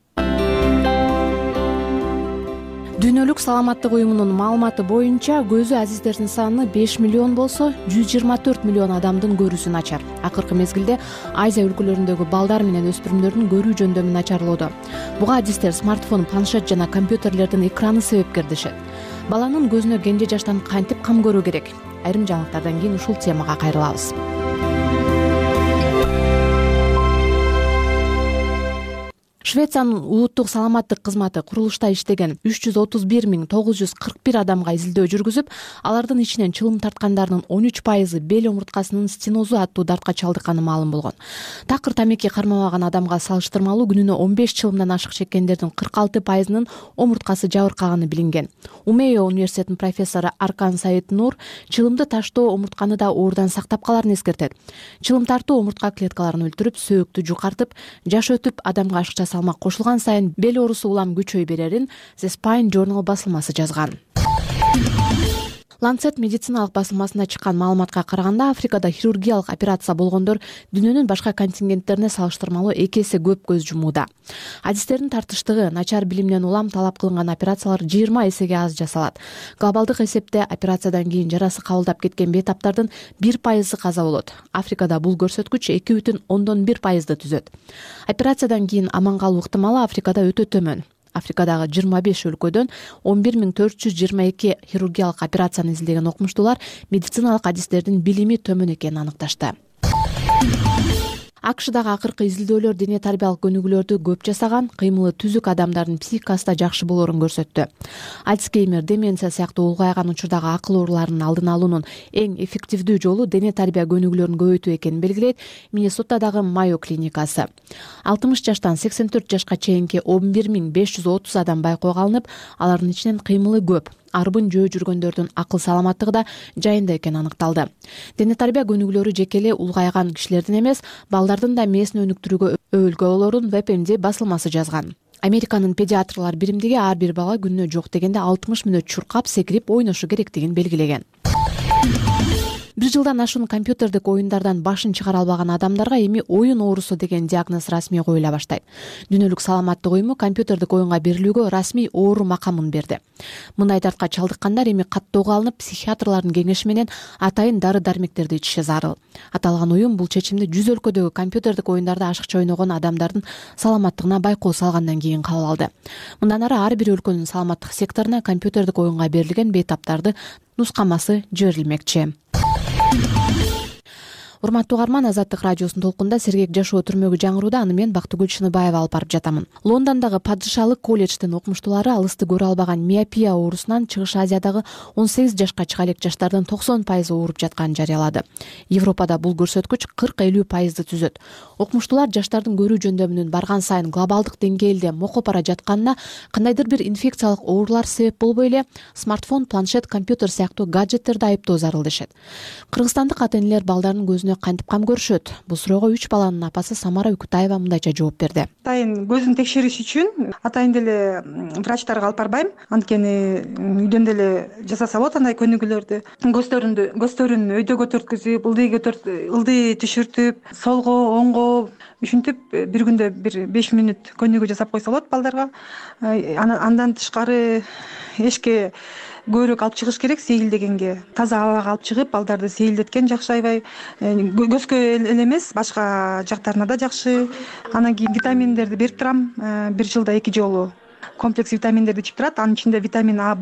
Дүйнөлүк саламаттык уюмунун маалыматы боюнча көзү азиздердин саны беш миллион болсо, жүз жыйырма төрт миллион адамдын көрүүсү начар. Акыркы мезгилде Азия өлкөлөрүндөгү балдар менен өспүрүмдөрдүн көрүү жөндөмү начарлоодо. Буга адистер смартфон, планшет жана компьютерлердин экраны себепкер дешет. Баланын көзүнө кенже жаштан кантип кам көрүү керек? Айрым жаңылыктардан кийин ушул темага кайрылабыз. Швециянын улуттук саламаттык кызматы курулушта иштеген үч жүз отуз бир миң тогуз жүз кырк бир адамга изилдөө жүргүзүп, алардын ичинен чылым тарткандардын он үч пайызы бел омурткасынын стенозу аттуу дартка чалдыкканы маалым болгон. Такыр тамеки кармабаган адамга салыштырмалуу күнүнө он беш чылымдан ашык чеккендердин кырк алты пайызынын омурткасы жабыркаганы билинген. Умейо университетинин профессору Аркан Саид Нур чылымды таштоо омуртканы да оорудан сактап каларын эскертет. Чылым тартуу омуртка клеткаларын өлтүрүп, сөөктү жукартып, жаш өтүп адамга ашыкча салмак кошулган сайын бел оорусу улам күчөй берерин The Spine Journal басылмасы жазган. Lancet медициналык басылмасында чыккан маалыматка караганда, Африкада хирургиялык операция болгондор дүйнөнүн башка контингенттерине салыштырмалуу эки эсе көп көз жумууда. Адистердин тартыштыгы, начар билимден улам талап кылынган операциялар жыйырма эсеге аз жасалат. Глобалдык эсепте операциядан кийин жарасы кабылдап кеткен бейтаптардын бир пайызы каза болот. Африкада бул көрсөткүч эки бүтүн ондон бир пайызды түзөт. Операциядан кийин аман калуу ыктымалы Африкада өтө төмөн. Африкадагы жыйырма беш өлкөдөн он бир миң төрт жүз жыйырма эки хирургиялык операцияны изилдеген окумуштуулар медициналык адистердин билими төмөн экенин аныкташты. АКШдагы акыркы изилдөөлөр дене тарбиялык көнүгүүлөрдү көп жасаган, кыймылы түзүк адамдардын психикасы да жакшы болоорун көрсөттү. Альцгеймер, деменция сыяктуу улгайган учурдагы акыл ооруларынын алдын алуунун эң эффективдүү жолу дене тарбия көнүгүүлөрүн көбөйтүү экенин белгилейт Миннесотадагы Майо клиникасы. алтымыш жаштан сексен төрт жашка чейинки он бир миң беш жүз отуз адам байкоого алынып, алардын ичинен кыймылы көп, арбын жөө жүргөндөрдүн акыл саламаттыгы да жайында экени аныкталды. Дене тарбия көнүгүүлөрү жеке эле улгайган кишилердин эмес, балдардын да мээсин өнүктүрүүгө өбөлгө болоорун Веб эм ди басылмасы жазган. Американын педиатрлар биримдиги ар бир бала күнүнө жок дегенде алтымыш мүнөт чуркап, секирип, ойношу керектигин белгилеген. Бир жылдан ашуун компьютердик оюндардан башын чыгара албаган адамдарга эми оюн оорусу деген диагноз расмий коюла баштайт. Дүйнөлүк саламаттык уюму компьютердик оюнга берилүүгө расмий оору макамын берди. Мындай дартка чалдыккандар эми каттоого алынып, психиатрлардын кеңеши менен атайын дары-дармектерди ичиши зарыл. Аталган уюм бул чечимди жүз өлкөдөгү компьютердик оюндарда ашыкча ойногон адамдардын саламаттыгына байкоо салгандан кийин кабыл алды. Мындан ары ар бир өлкөнүн саламаттык секторуна компьютердик оюнга берилген бейтаптарды нускамасы жиберилмекчи. Урматтуу угарман, Азаттык радиосунун толкунда сергек жашоо түрмөгү жаңырууда, аны мен Бактыгүл Чыныбаева алып барып жатамын. Лондондогу падышалык колледждин окумуштуулары алысты көрө албаган миопия оорусунан Чыгыш Азиядагы он сегиз жашка чыга элек жаштардын токсон пайызы ооруп жатканын жарыялады. Европада бул көрсөткүч кырк элүү пайызды түзөт. Окумуштуулар жаштардын көрүү жөндөмүнүн барган сайын глобалдык деңгээлде мокоп бара жатканына, кандайдыр бир инфекциялык оорулар себеп болбой эле смартфон, планшет, компьютер сыяктуу гаджеттерди айыптоо зарыл дешет. Кыргызстандык ата-энелер балдарынын көзүнө кантип кам көрүшөт? Бул суроого үч баланын апасы Самара Үкүтаева мындайча жооп берди. Атайын көзүн текшериш үчүн атайын деле врачтарга алып барбайм. Анткени үйдөн деле жасаса болот андай көнүгүүлөрдү. Көздөрүндү, көздөрүн өйдөгө төрткүзүп, ылдыйга ылдый түшүртүп, солго, оңго ушинтип бир күндө бир беш мүнөт көнүгүү жасап койсо болот балдарга. Андан тышкары эшикке көбүрөөк алып чыгыш керек, сейилдегенге. Таза абага алып чыгып, балдарды сейилдеткен жакшы, аябай көзгө эле эмес, башка жактарына да жакшы. Анан кийин витаминдерди берип турам, бир жылда эки жолу комплекс витаминдерди ичип турат. Анын ичинде витамин А бар,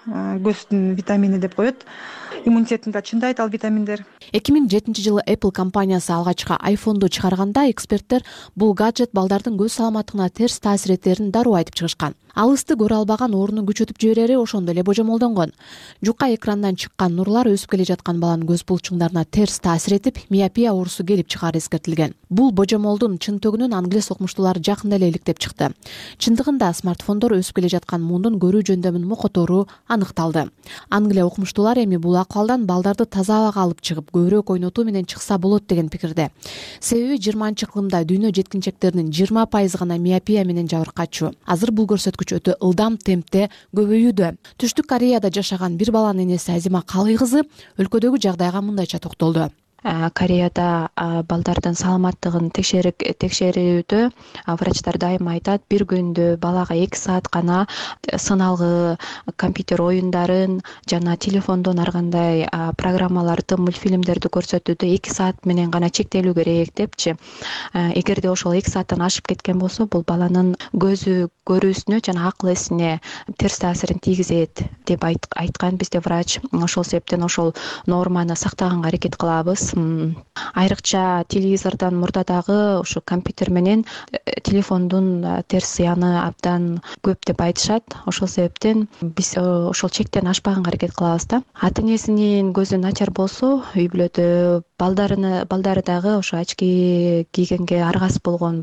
көздүн витамини деп коет, иммунитетин да чындайт ал витаминдер. эки миң жетинчи жылы Apple компаниясы алгачкы айфонду чыгарганда эксперттер бул гаджет балдардын көз саламаттыгына терс таасир этерин дароо айтып чыгышкан. Алысты көрө албаган оорунун күчөтүп жиберери ошондо эле божомолдонгон. Жука экрандан чыккан нурлар өсүп келе жаткан баланын көз булчуңдарына терс таасир этип, миопия оорусу келип чыгаары эскертилген. Бул божомолдун чын төгүнүн англис окумуштуулары жакында эле иликтеп чыкты. Чындыгында смартфондор өсүп келе жаткан мундун көрүү жөндөмүн мокотору аныкталды. Англия окумуштуулары эми бул акыбалдан балдарды таза абага алып чыгып, көбүрөөк ойнотуу менен чыкса болот деген пикирде. Себеби жыйырманчы кылымда дүйнө жеткинчектеринин жыйырма пайызы гана миопия менен жабыркачу. Азыр бул көрсөткүч өтө ылдам темпте көбөйүүдө. Түштүк Кореяда жашаган бир баланын энеси Азима Калый кызы өлкөдөгү жагдайга мындайча токтолду. Кореяда балдардын саламаттыгын текшерүүдө врачтар дайыма айтат, бир күндө балага эки саат гана сыналгы компьютер оюндарын жана телефондон ар кандай программаларды, мультфильмдерди көрсөтүүдө эки саат менен гана чектелүү керек депчи. Эгерде ошол эки сааттан ашып кеткен болсо, бул баланын көзү көрүүсүнө жана акыл эсине терс таасирин тийгизет деп айткан бизде врач. Ошол себептен ошол норманы сактаганга аракет кылабыз. Айрыкча телевизордон мурда дагы ушу компьютер менен телефондун терс зыяны абдан көп деп айтышат. Ошол себептен биз ошол чектен ашпаганга аракет кылабыз да. Ата энесинин көзү начар болсо, үй бүлөдө балдарыны балдары дагы ошо очки кийгенге аргасыз болгон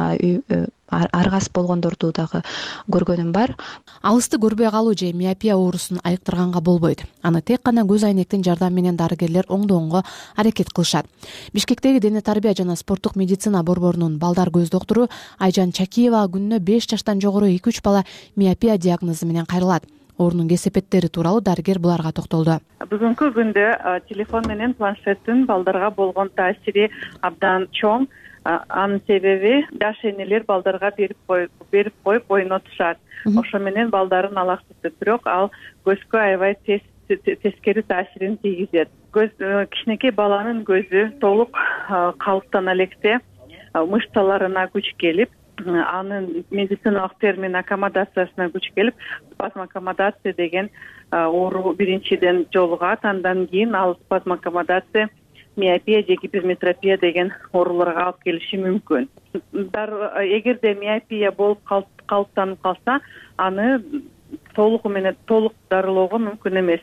аргасыз болгондорду дагы көргөнүм бар. Алысты көрбөй калуу же миопия оорусун айыктырганга болбойт. Аны тек гана көз айнектин жардамы менен дарыгерлер оңдоого аракет кылышат. Бишкектеги дене тарбия жана спорттук медицина борборунун балдар көз доктуру Айжан Чакиева күнүнө беш жаштан жогору эки үч бала миопия диагнозу менен кайрылат. Оорунун кесепеттери тууралуу дарыгер буларга токтолду. Бүгүнкү күндө телефон менен планшеттин балдарга болгон таасири абдан чоң. Анын себеби жаш энелер балдарга берип коюп берип коюп ойнотушат. Ошо менен балдарын алактатат, бирок ал көзгө аябай тескери таасирин тийгизет. Көз кичинекей баланын көзү толук калыптана электе мышцаларына күч келип, анын медициналык термин аккомодациясына күч келип, спазмаккомодация деген оору биринчиден жолугат, андан кийин ал спазмаккомодация миопия же гиперметропия деген ооруларга алып келиши мүмкүн. Эгерде миопия болуп калыптанып калса, аны толугу менен толук дарылоого мүмкүн эмес.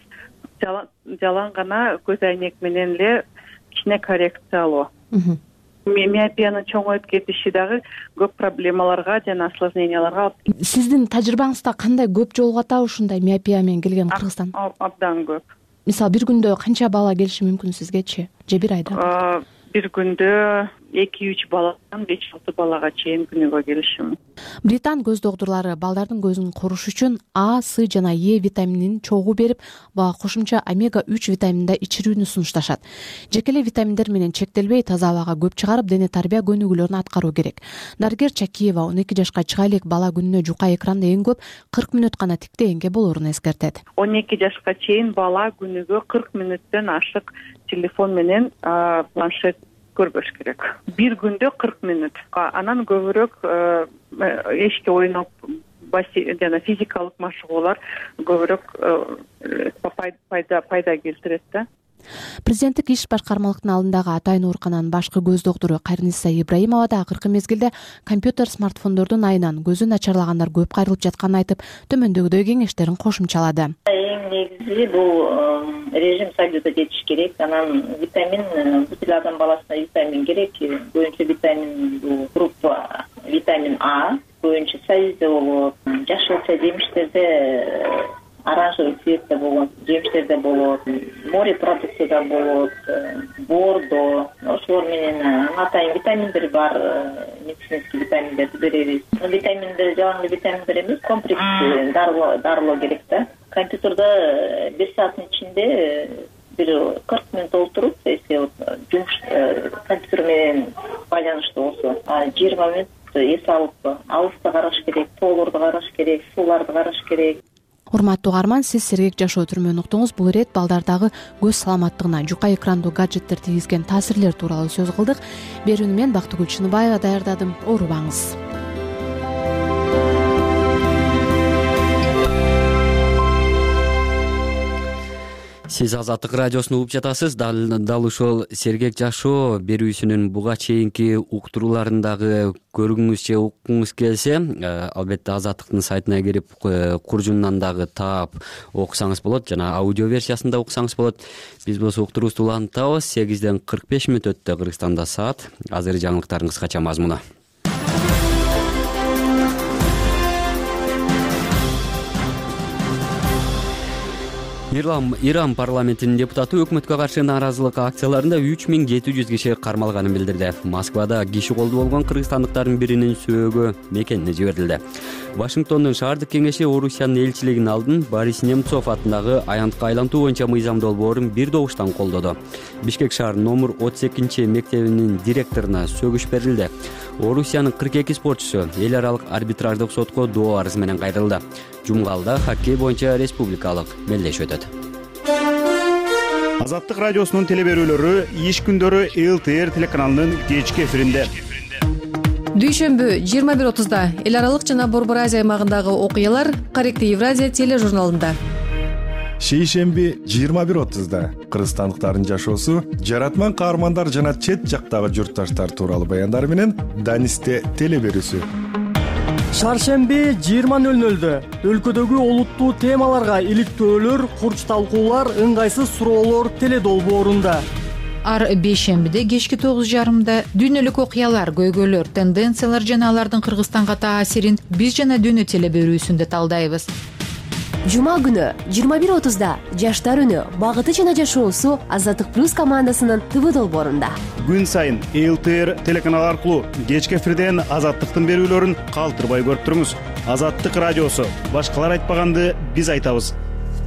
Жалаң гана көз айнек менен эле кичине коррекциялоо. Миопиянын чоңоюп кетиши дагы көп проблемаларга жана осложненияларга алып келет. Сиздин тажрыйбаңызда кандай көп жолугата ушундай миопия менен келген Кыргызстан? Абдан көп. Мисалы, бир күндө канча бала келиши мүмкүн сизгечи? Же бир айда? Бир күндө эки үч баладан беш алты балага чейин күнүгө келиши мүмкүн. Британ көз доктурлары балдардын көзүн коруш үчүн А, С жана Е витаминин чогуу берип, бага кошумча омега үч витаминин да ичирүүнү сунушташат. Жеке эле витаминдер менен чектелбей, таза абага көп чыгарып, дене тарбия көнүгүүлөрүн аткаруу керек. Дарыгер Чакиева он эки жашка чыга элек бала күнүнө жука экранда эң көп кырк мүнөт гана тиктегенге болоорун эскертет. он эки жашка чейин бала күнүгө кырк мүнөттөн ашык телефон менен планшет көрбөш керек. Бир күндө кырк мүнөт. Анан көбүрөөк эшикте ойноп, жана физикалык машыгуулар көбүрөөк пайда пайда келтирет да. Президенттик иш башкармалыктын алдындагы атайын оорукананын башкы көз доктору Кайрыниса Ибраимова да акыркы мезгилде компьютер, смартфондордун айынан көзү начарлагандар көп кайрылып жатканын айтып, төмөндөгүдөй кеңештерин кошумчалады. Эң негизи бул режим соблюдать этиш керек. Анан витамин, бүт эле адам баласына витамин керек. Көбүнчө витамин бул группа витамин А, көбүнчө сазизде болот. Жашылча жемиштерде, оранжевый цветте болот, жемиштерде болот, море продуктыда болот, бордо, ошолор менен атайын витаминдер бар, медицинский витаминдерди беребиз. Витаминдер жалаң витаминдер эмес, комплекс дарылоо керек да. Компьютерде бир сааттын ичинде бир кырк мүнөт олтуруп, если жумуш компьютер менен байланыштуу болсо, жыйырма мүнөт эс алып, алысты караш керек, тоолорду караш керек, сууларды караш керек. Урматтуу угарман, сиз сергек жашоо түрмөн уктуңуз. Бул ирет балдардагы көз саламаттыгына жука экрандуу гаджеттер тийгизген таасирлер тууралуу сөз кылдык. Берүүнү мен Бактыгүл Чыныбаева даярдадым. Оорубаңыз. Сиз Азаттык радиосун угуп жатасыз. Дал ушул сергек жашоо берүүсүнүн буга чейинки уктурууларындагы көргүңүз же уккуңуз келсе, албетте Азаттыктын сайтына кирип куржунунан дагы таап окусаңыз болот жана аудио версиясында уксаңыз болот. Биз болсо уктуруубузду улантабыз. сегизден кырк беш мүнөт өттү Кыргызстанда саат. Азыр жаңылыктардын кыскача мазмуну. Иран парламентинин депутаты өкмөткө каршы нааразылык акцияларында үч миң жети жүз киши кармалганын билдирди. Москвада киши колду болгон кыргызстандыктардын биринин сөөгү мекенине жиберилди. Вашингтондун шаардык кеңеши Орусиянын элчилигинин алдын Борис Немцов атындагы аянтка айлантуу боюнча мыйзам долбоорун бир добуштан колдоду. Бишкек шаар номер отуз экинчи мектебинин директоруна сөгүш берилди. Орусиянын кырк эки спортчусу эл аралык арбитраждык сотко доо арызы менен кайрылды. Жумгалда хоккей боюнча республикалык мелдеш өтөт. Азаттык радиосунун телеберүүлөрү иш күндөрү эл тэ эр телеканалынын кечки эфиринде. Дүйшөмбү жыйырма бир отузда эл аралык жана Борбор Азия аймагындагы окуялар Корректный Евразия тележурналында. Шейшемби жыйырма бир отузда кыргызстандыктардын жашоосу, жаратман каармандар жана чет жактагы журтташтар тууралуу баяндар менен Данисте телеберүүсү. Шаршемби жыйырма нөл нөлдө өлкөдөгү олуттуу темаларга иликтөөлөр, курч талкуулар, ыңгайсыз суроолор теледолбоорунда. Ар бейшембиде кечки тогуз жарымда дүйнөлүк окуялар, көйгөйлөр, тенденциялар жана алардын Кыргызстанга таасирин биз жана дүйнө телеберүүсүндө талдайбыз. Жума күнү жыйырма бир отузда жаштар үнү, багыты жана жашоосу Азаттык плюс командасынын ТВ долбоорунда. Күн сайын эл тэ эр телеканалы аркылуу кечки эфирден Азаттыктын берүүлөрүн калтырбай көрүп туруңуз. Азаттык радиосу. Башкалар айтпаганды биз айтабыз.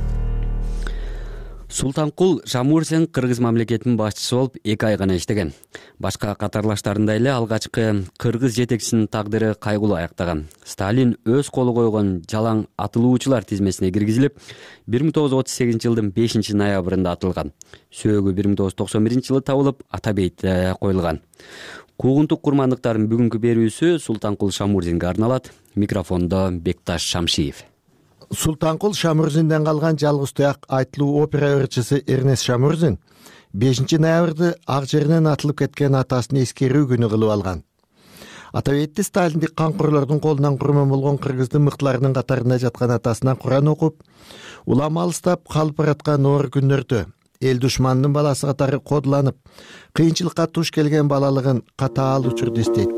Султанкул Шамурзин кыргыз мамлекетинин башчысы болуп эки ай гана иштеген. Башка катарлаштарындай эле алгачкы кыргыз жетекчисинин тагдыры кайгылуу аяктаган. Сталин өз колу койгон жалаң атылуучулар тизмесине киргизилип, бир миң тогуз жүз отуз сегизинчи жылдын бешинчи ноябрында атылган. Сөөгү бир миң тогуз жүз токсон биринчи жылы табылып, ата бейитте коюлган. Куугунтук курмандыктардын бүгүнкү берүүсү Султанкул Шамурзинге арналат. Микрофондо Бекташ Шамшиев. Султанкул Шамурзинден калган жалгыз туяк айтылуу опера ырчысы Эрнест Шамурзин бешинчи ноябрды ак жеринен атылып кеткен атасын эскерүү күнү кылып алган. Атабейитте Сталиндик канкорлордун колунан курман болгон кыргыздын мыктыларынын катарында жаткан атасынан Куран окуп, улам алыстап калып бараткан оор күндөрдө эл душманынын баласы катары кодуланып, кыйынчылыкка туш келген балалыгын катаал учурда эстейт.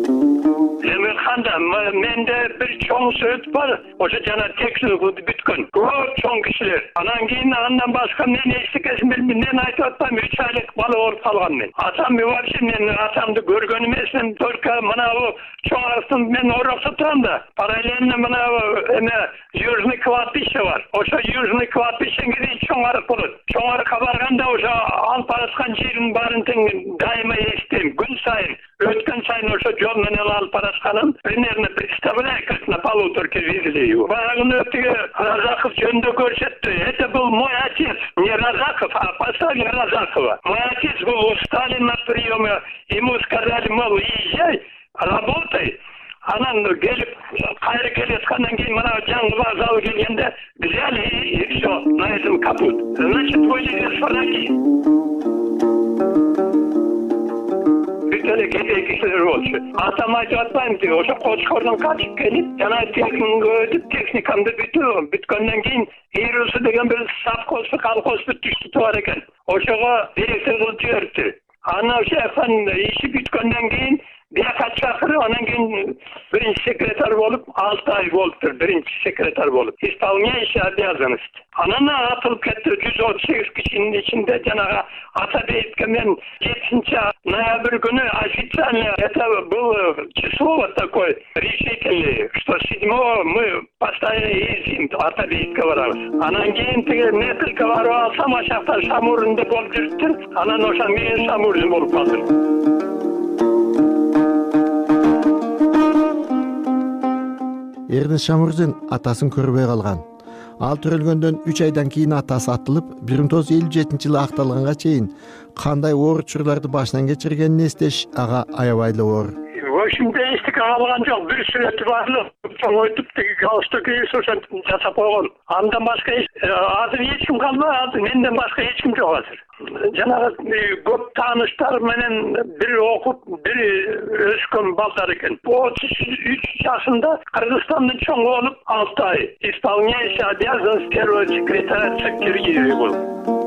Менде бир чоң сөз бар. Ошо жана текстилик бүткөн. Көп чоң кишилер. Анан кийин андан башка мен эчтекесин билбейм. Мен айтып атпайм, үч айлык бала ооруп калган мен. Атам вообще мен атамды көргөн эмесмин. Только мынабу чоң астын мен ороксо турам да. Параллельно мынабу эме Южный кладбище бар. Ошо Южный кладбищеге дейин чоң арык болот. Чоң арыкка барганда ошо алып бараткан жерин баарын тең дайыма эстейм. Күн сайын өткөн сайын ошо жол менен алып баратканын примерно представляю, как на полуторке везли его. Багыны тиги Разахов жөнүндө көрсөттү. Это был мой отец, не Разахов, а поставили Разахова. Мой отец был у Сталина на приеме, ему сказали, мол, езжай, работай. Анан келип, кайры келаткандан кийин мына жаңы вокзал келгенде взяли и все, на этом капут. Значит, вылезли с фраки. Бүтөлө кепей кишилер болчу. Атам айтып атпайм ди, ошо Кочкордон качып келип, жана техниканы өтүп, техникамды бүтүп, бүткөндөн кийин Ирусу деген бир совхозду, колхозду түштү бар экен. Ошого директор кылып жиберди. Анан ошо жактан иши бүткөндөн кийин бияка чакырып, анан кийин биринчи секретарь болуп, алты ай болуптур, биринчи секретарь болуп. Исполняющий обязанность. Анан атылып кетти жүз отуз сегиз кишинин ичинде жанагы Атабеевке мен жетинчи ноябрь күнү официально это было число вот такое решительное, что седьмого мы постоянно ездим Атабеевке барабыз. Анан кийин тиги несколько барып алсам, а жакта Шамурзинде болуп жүрүптүр. Анан ошо мен Шамурзин болуп калдым. Эрнест Шамурзин атасын көрбөй калган. Ал төрөлгөндөн үч айдан кийин атасы атылып, бир миң тогуз жүз элүү жетинчи жылы акталганга чейин кандай оор учурларды башынан кечиргенин эстеш ага аябай эле оор. В ишимде эстике калган жок. Бир сүрөтү барлык чоңойтуп тиги галстук кийип ошентип жасап койгон. Андан башка азыр эч ким калбады. Азыр менден башка эч ким жок азыр. Жанагы көп тааныштар менен бир окуп, бир өскөн балдар экен. отуз үч жашында Кыргызстандын чоң болуп, алты ай исполняющий обязанности первого секретаря ЦК Киргизии болуп.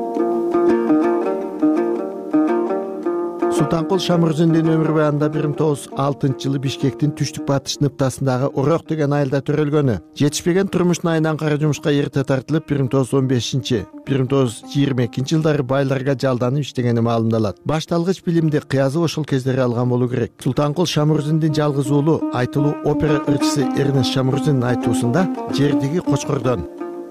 Султанкул Шамурзиндин өмүр баянында бир миң тогуз жүз алтынчы жылы Бишкектин түштүк батыш ныктасындагы Орок деген айылда төрөлгөнү. Жетишпеген турмуштун айынан кара жумушка эрте тартылып, бир миң тогуз жүз он бешинчи бир миң тогуз жүз жыйырма экинчи жылдары байларга жалданып иштегени маалымдалат. Башталгыч билимди кыязы ошол кездери алган болуу керек. Султанкул Шамурзиндин жалгыз уулу, айтылуу опера ырчысы Эрнест Шамурзиндин айтуусунда жердиги кочкордон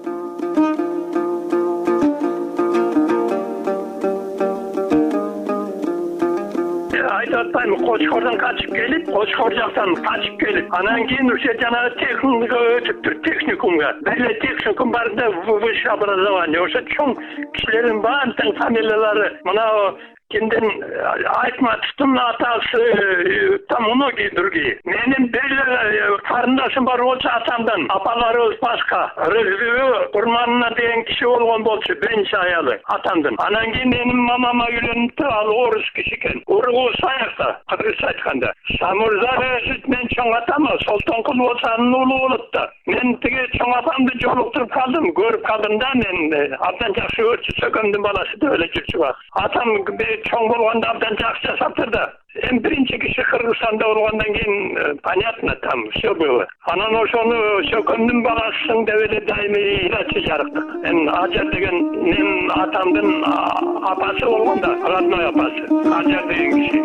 Кочкордон качып келип, Кочкор жактан качып келип, анан кийин ошо жанагы техникумга өтүптүр, техникумга. Бир техникум барда высшее образование. Ошо чоң кишилердин баарын тең фамилиялары мына кимдин Айтматовдун атасы, там многие другие. Менин бир карындашым бар болчу атамдан, апаларыбыз башка. Рызгыбы Курманына деген киши болгон болчу, биринчи аялы атамдын. Анан кийин менин мамама үйлөнүп, ал орус киши экен. Ургу саякта, кыргызча айтканда. Шамурза мен чоң атам, Султанкул болсо анын уулу болот да. Мен тиги чоң апамды жолуктуруп калдым, көрүп калдым да, мен абдан жакшы өрчү сөкөмдүн баласы деп эле жүрчү бак. Атам чоң болгондо абдан жакшы жасаптыр да. Эми биринчи киши Кыргызстанда болгондон кийин понятно, там все было. Анан ошону сөкөмдүн баласысың деп эле дайыми илачы жарыктык. Эми Ажар деген менин атамдын апасы болгон да, родной апасы. Ажар деген киши.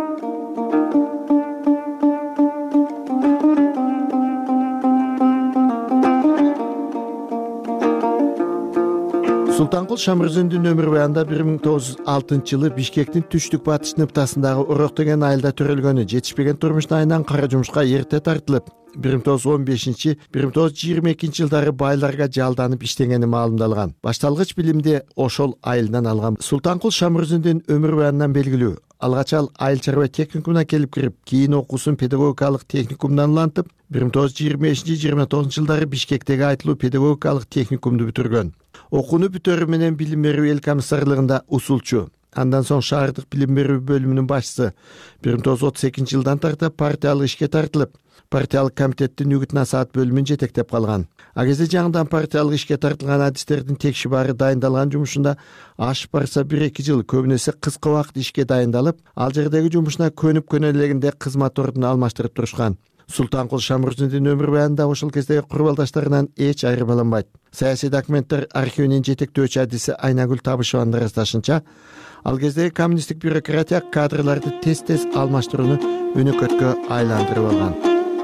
Султанкул Шамурзиндин өмүр баянында бир миң тогуз жүз алтынчы жылы Бишкектин түштүк батыш ныктасындагы Орок деген айылда төрөлгөнү. Жетишпеген турмуштун айынан кара жумушка эрте тартылып, бир миң тогуз жүз он бешинчи бир миң тогуз жүз жыйырма экинчи жылдары байларга жалданып иштегени маалымдалган. Башталгыч билимди ошол айылдан алган. Султанкул Шамурзиндин өмүр баянынан белгилүү. Алгач ал айыл чарба техникумуна келип кирип, кийин окуусун педагогикалык техникумдан улантып, бир миң тогуз жүз жыйырма бешинчи жыйырма тогузунчу жылдары Бишкектеги айтылуу педагогикалык техникумду бүтүргөн. Окууну бүтөрүү менен билим берүү эл комиссарлыгында усулчу. Андан соң шаардык билим берүү бөлүмүнүн башчысы. бир миң тогуз жүз отуз экинчи жылдан тартып партиялык ишке тартылып, партиялык комитеттин үгүт насаат бөлүмүн жетектеп калган. А кезде жаңыдан партиялык ишке тартылган адистердин текши баары дайындалган жумушунда ашып барса бир эки жыл, көбүнесе кыска убакыт ишке дайындалып, ал жердеги жумушуна көнүп көнөлегинде кызмат ордун алмаштырып турушкан. Султанкул Шамурзиндин өмүр баянында ошол кездеги курбалдаштарынан эч айырмаланбайт. Саясий документтер архивинин жетектөөчү адиси Айнагүл Табышеванын ырасташынча, ал кездеги коммунисттик бюрократия кадрларды тез-тез алмаштырууну өнөкөткө айландырып алган.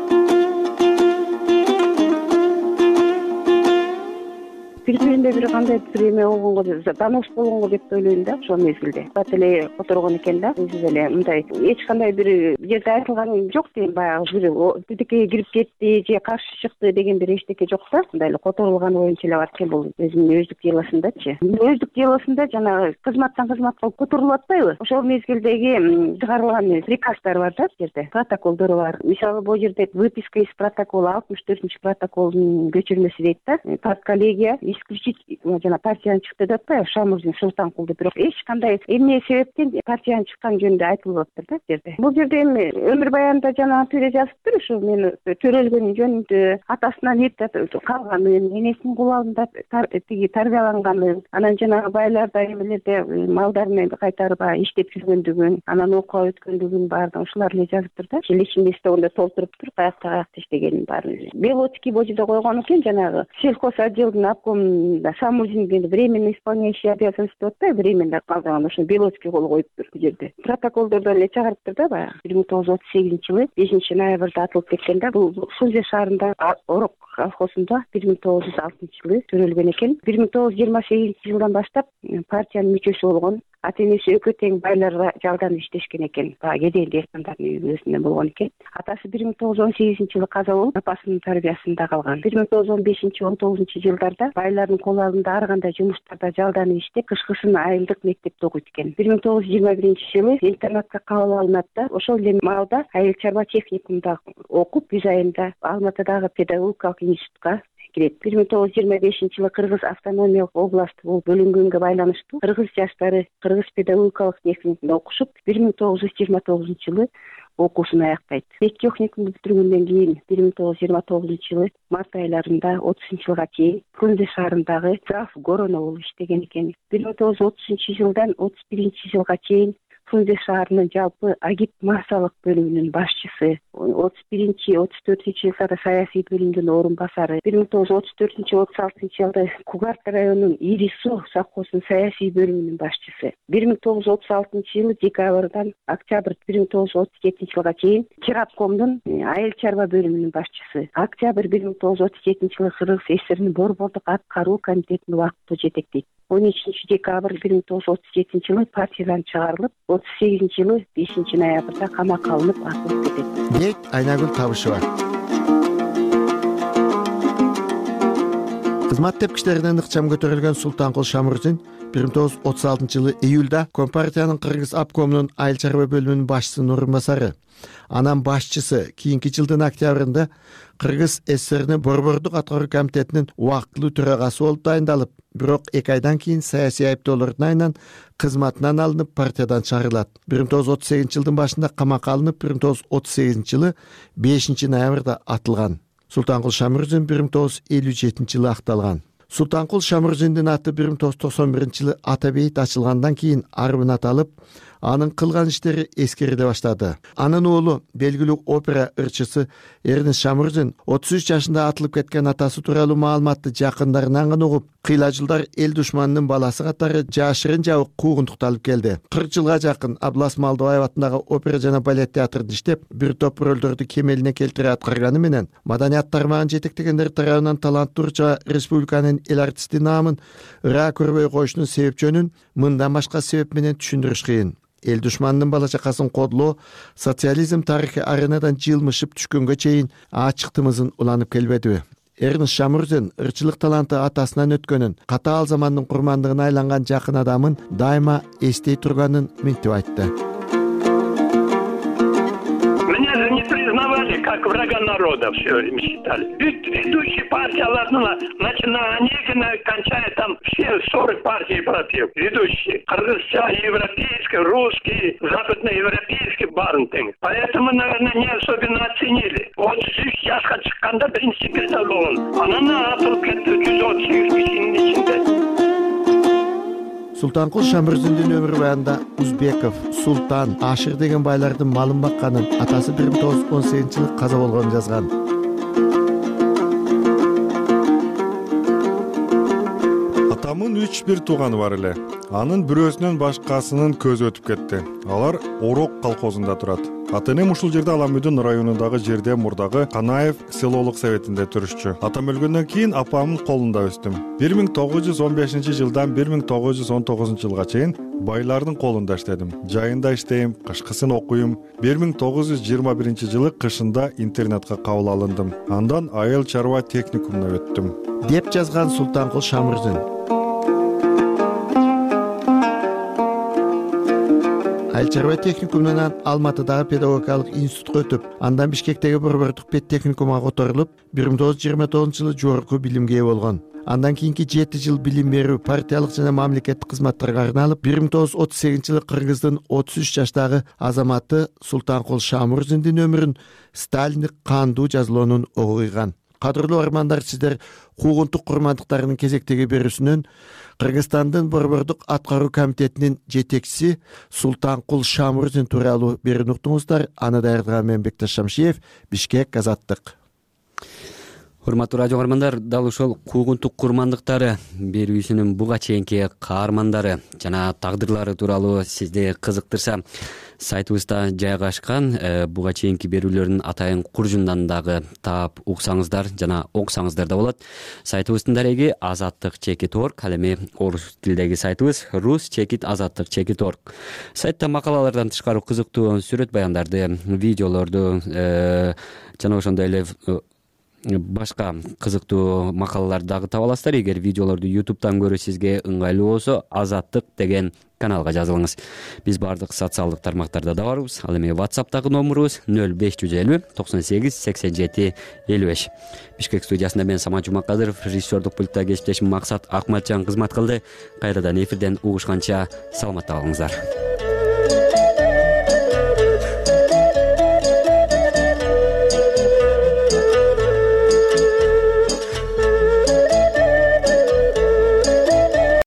Бири-биринде бир кандай бир эме болгонго, донос болгонго деп ойлойм да, ошол мезгилде. Бат эле которгон экен да, өзү эле мындай эч кандай бир жерде айтылган жок дейм, баягы бир бирдекеге кирип кетти же каршы чыкты деген бир эчтеке жок да. Мындай эле которулган боюнча эле бар экен бул өзүнүн өздүк делосундачы. Өздүк делосунда жанагы кызматтан кызматка которулуп атпайбы? Ошол мезгилдеги чыгарылган приказдар бар да, жерде протоколдору бар. Мисалы, бул жерде выписка из протокола, алтымыш төртүнчү протоколдун көчүрмөсү дейт да. Партколлегия исключить жана партиядан чыкты деп атпайбы, Шамурзин Султанкулду, бирок эч кандай эмне себептен партиядан чыккан жөнүндө айтылып атыптыр да жерде. Бул жерде эми өмүр баянында жана түйрө жазыптыр, ушу мен төрөлгөнү жөнүндө, атасынан эрте калганын, энесинин кулалында тиги тарбияланганын, анан жанагы байларда эмелерде малдар менен кайтарып иштеп жүргөндүгүн, анан окуя өткөндүгүн баардыгын ушулар эле жазыптыр да. Личный листогунда толтуруптур, каякта каякта иштегенин баарын. Белоцкий бул жерде койгон экен, жанагы сельхоз отделдин обком Шамурзин временно исполняющий обязанности деп атпайбы, временно калган, ошо Белоцкий кол коюптур бул жерде. Протоколдордон эле чыгарыптыр да баягы. бир миң тогуз жүз отуз сегизинчи жылы бешинчи ноябрда атылып кеткен да. Бул Шуза шаарында Орок колхозунда бир миң тогуз жүз алтынчы жылы төрөлгөн экен. бир миң тогуз жүз жыйырма сегизинчи жылдан баштап партиянын мүчөсү болгон. ата энеси экөө тең байларга жалданып иштешкен экен. Баягы кедейлик эстандардын үйүнөн болгон экен. Атасы бир миң тогуз жүз он сегизинчи жылы каза болуп, апасынын тарбиясында калган. бир миң тогуз жүз он бешинчи он тогузунчу жылдарда байлардын кол алдында ар кандай жумуштарда жалданып иштеп, кышкысын айылдык мектепте окуйт экен. бир миң тогуз жүз жыйырма биринчи жылы интернатка кабыл алынат да, ошол эле маалда айыл чарба техникумда окуп, үч айында Алматыдагы педагогикалык институтка кирет. бир миң тогуз жүз жыйырма бешинчи жылы Кыргыз автономиялык область болуп бөлүнгөнгө байланыштуу кыргыз жаштары Кыргыз педагогикалык техникумда окушуп, бир миң тогуз жүз жыйырма тогузунчу жылы окуусун аяктайт. Техникумду бүтүргөндөн кийин бир миң тогуз жүз жыйырма тогузунчу жылы март айларында отузунчу жылга чейин Фрунзе шаарындагы Зав Гороно болуп иштеген экен. бир миң тогуз жүз отузунчу жылдан отуз биринчи жылга чейин Фрунзе шаарынын жалпы агит массалык бөлүмүнүн башчысы, отуз биринчи отуз төртүнчү жылдары саясий бөлүмдүн орун басары, бир миң тогуз жүз отуз төртүнчү отуз алтынчы жылы Кугарт районунун Ири Суу совхозунун саясий бөлүмүнүн башчысы, бир миң тогуз жүз отуз алтынчы жылы декабрдан октябрь бир миң тогуз жүз отуз жетинчи жылга чейин Чираткомдун айыл чарба бөлүмүнүн башчысы, октябрь бир миң тогуз жүз отуз жетинчи жылы Кыргыз ССРинин Борбордук аткаруу комитетинин убактылуу жетектейт. он үчүнчү декабрь бир миң тогуз жүз отуз жетинчи жылы партиядан чыгарылып, отуз сегизинчи жылы бешинчи ноябрда камакка алынып атылып кетет. дейт Айнагүл Табышева. Кызмат тепкичтеринен ыкчам көтөрүлгөн Султанкул Шамурзин бир миң тогуз жүз отуз алтынчы жылы июлда Компартиянын Кыргыз обкомунун айыл чарба бөлүмүнүн башчысынын орун басары, анан башчысы, кийинки жылдын октябрында Кыргыз ССРинин Борбордук аткаруу комитетинин убактылуу төрагасы болуп дайындалып, бирок эки айдан кийин саясий айыптоолордун айынан кызматынан алынып партиядан чыгарылат. бир миң тогуз жүз отуз сегизинчи жылдын башында камакка алынып, бир миң тогуз жүз отуз сегизинчи жылы бешинчи ноябрда атылган. Султанкул Шамурзин бир миң тогуз жүз элүү жетинчи жылы акталган. Султанкул Шамурзиндин аты бир миң тогуз жүз токсон биринчи жылы ата бейит ачылгандан кийин арбын аталып, анын кылган иштери эскериле баштады. Анын уулу, белгилүү опера ырчысы Эрнест Шамурзин отуз үч жашында атылып кеткен атасы тууралуу маалыматты жакындарынан гана угуп, кыйла жылдар эл душманынын баласы катары жашырын жабык куугунтукталып келди. кырк жылга жакын Абдулас Малдыбаев атындагы опера жана балет театрында иштеп, бир топ рөлдөрдү кемелине келтире аткарганы менен маданият тармагын жетектегендер тарабынан таланттуу ырчыга республиканын эл артисти наамын ыраа көрбөй коюшунун себеп жөнүн мындан башка себеп менен түшүндүрүш кыйын. Эл душманынын бала чакасын кодлоо социализм тарыхый аренадан жылмышып түшкөнгө чейин ачык тымызын уланып келбедиби? Эрнест Шамурзин ырчылык таланты атасынан өткөнүн, катаал замандын курмандыгына айланган жакын адамын дайыма эстей турганын минтип айтты. Меня же не признавали как врага народа, все время считали. Ведь ведущие партияларны начиная Онегина, кончая там все сорок партий пропил. Ведущие. Кыргызча, европейский, русский, западноевропейский барын. Поэтому, наверное, не особенно оценили. Вот здесь я чыкканда биринчи секретарь болгон. Анан атылып кетти жүз отуз сегиз кишинин ичинде. Султанкул Шамурзиндин өмүр баянында Узбеков, Султан, Ашыр деген байлардын малын бакканын, атасы бир миң тогуз жүз он сегизинчи жылы каза болгонун жазган. Атамын үч бир тууганы бар эле. Анын бирөөсүнөн башкасынын көзү өтүп кетти. Алар Орок колхозунда турат. Ата-энем ушул жерде Ала Мүдүн районундагы жерде мурдагы Канаев селолук советинде турушчу. Атам өлгөндөн кийин апамдын колунда өстүм. бир миң тогуз жүз он бешинчи жылдан бир миң тогуз жүз он тогузунчу жылга чейин байлардын колунда иштедим. Жайында иштейм, кышкысын окуйм. бир миң тогуз жүз жыйырма биринчи жылы кышында интернатка кабыл алындым. Андан айыл чарба техникумуна өттүм, деп жазган Султанкул Шамурзин. Айыл чарба техникумунан Алматыдагы педагогикалык институтка өтүп, андан Бишкектеги Борбордук педтехникумга которулуп, бир миң тогуз жүз жыйырма тогузунчу жылы жогорку билимге ээ болгон. Андан кийинки жети жыл билим берүү, партиялык жана мамлекеттик кызматтарга арналып, бир миң тогуз жүз отуз сегизинчи жылы Кыргыздын отуз үч жаштагы азаматы Султанкул Шамурзиндин өмүрүн сталиндик кандуу жазылуунун огуйган. Кадырлуу армандар, сиздер куугунтук курмандыктарынын кезектеги берүүсүнөн Кыргызстандын Борбордук аткаруу комитетинин жетекчиси Султанкул Шамурзин тууралуу берүүнү уктуңуздар. Аны даярдаган мен Бекташ Шамшиев, Бишкек, Азаттык. урматтуу радио каармандар, дал ушул куугунтук курмандыктары берүүсүнүн буга чейинки каармандары жана тагдырлары тууралуу сизди кызыктырса, сайтыбызда жайгашкан буга чейинки берүүлөрдүн атайын куржундан дагы таап уксаңыздар жана окусаңыздар да болот. Сайтыбыздын дареги азаттык чекит орг, ал эми орус тилдеги сайтыбыз рус чекит азаттык чекит орг. Сайтта макалалардан тышкары кызыктуу сүрөт баяндарды, видеолорду жана ошондой эле башка кызыктуу макалаларды дагы таба аласыздар. Эгер видеолорду ютубтан көрүү сизге ыңгайлуу болсо, азаттык деген каналга жазылыңыз. Биз бардык социалдык тармактарда да барбыз. Ал эми WhatsApp'тагы номурубуз нөл беш жүз элүү токсон сегиз сексен жети элүү беш. Бишкек студиясында мен Самат Жумакадыров, режиссердук пультта кесиптешим Максат Акматжан кызмат кылды. Кайрадан эфирден угушканча саламатта калыңыздар.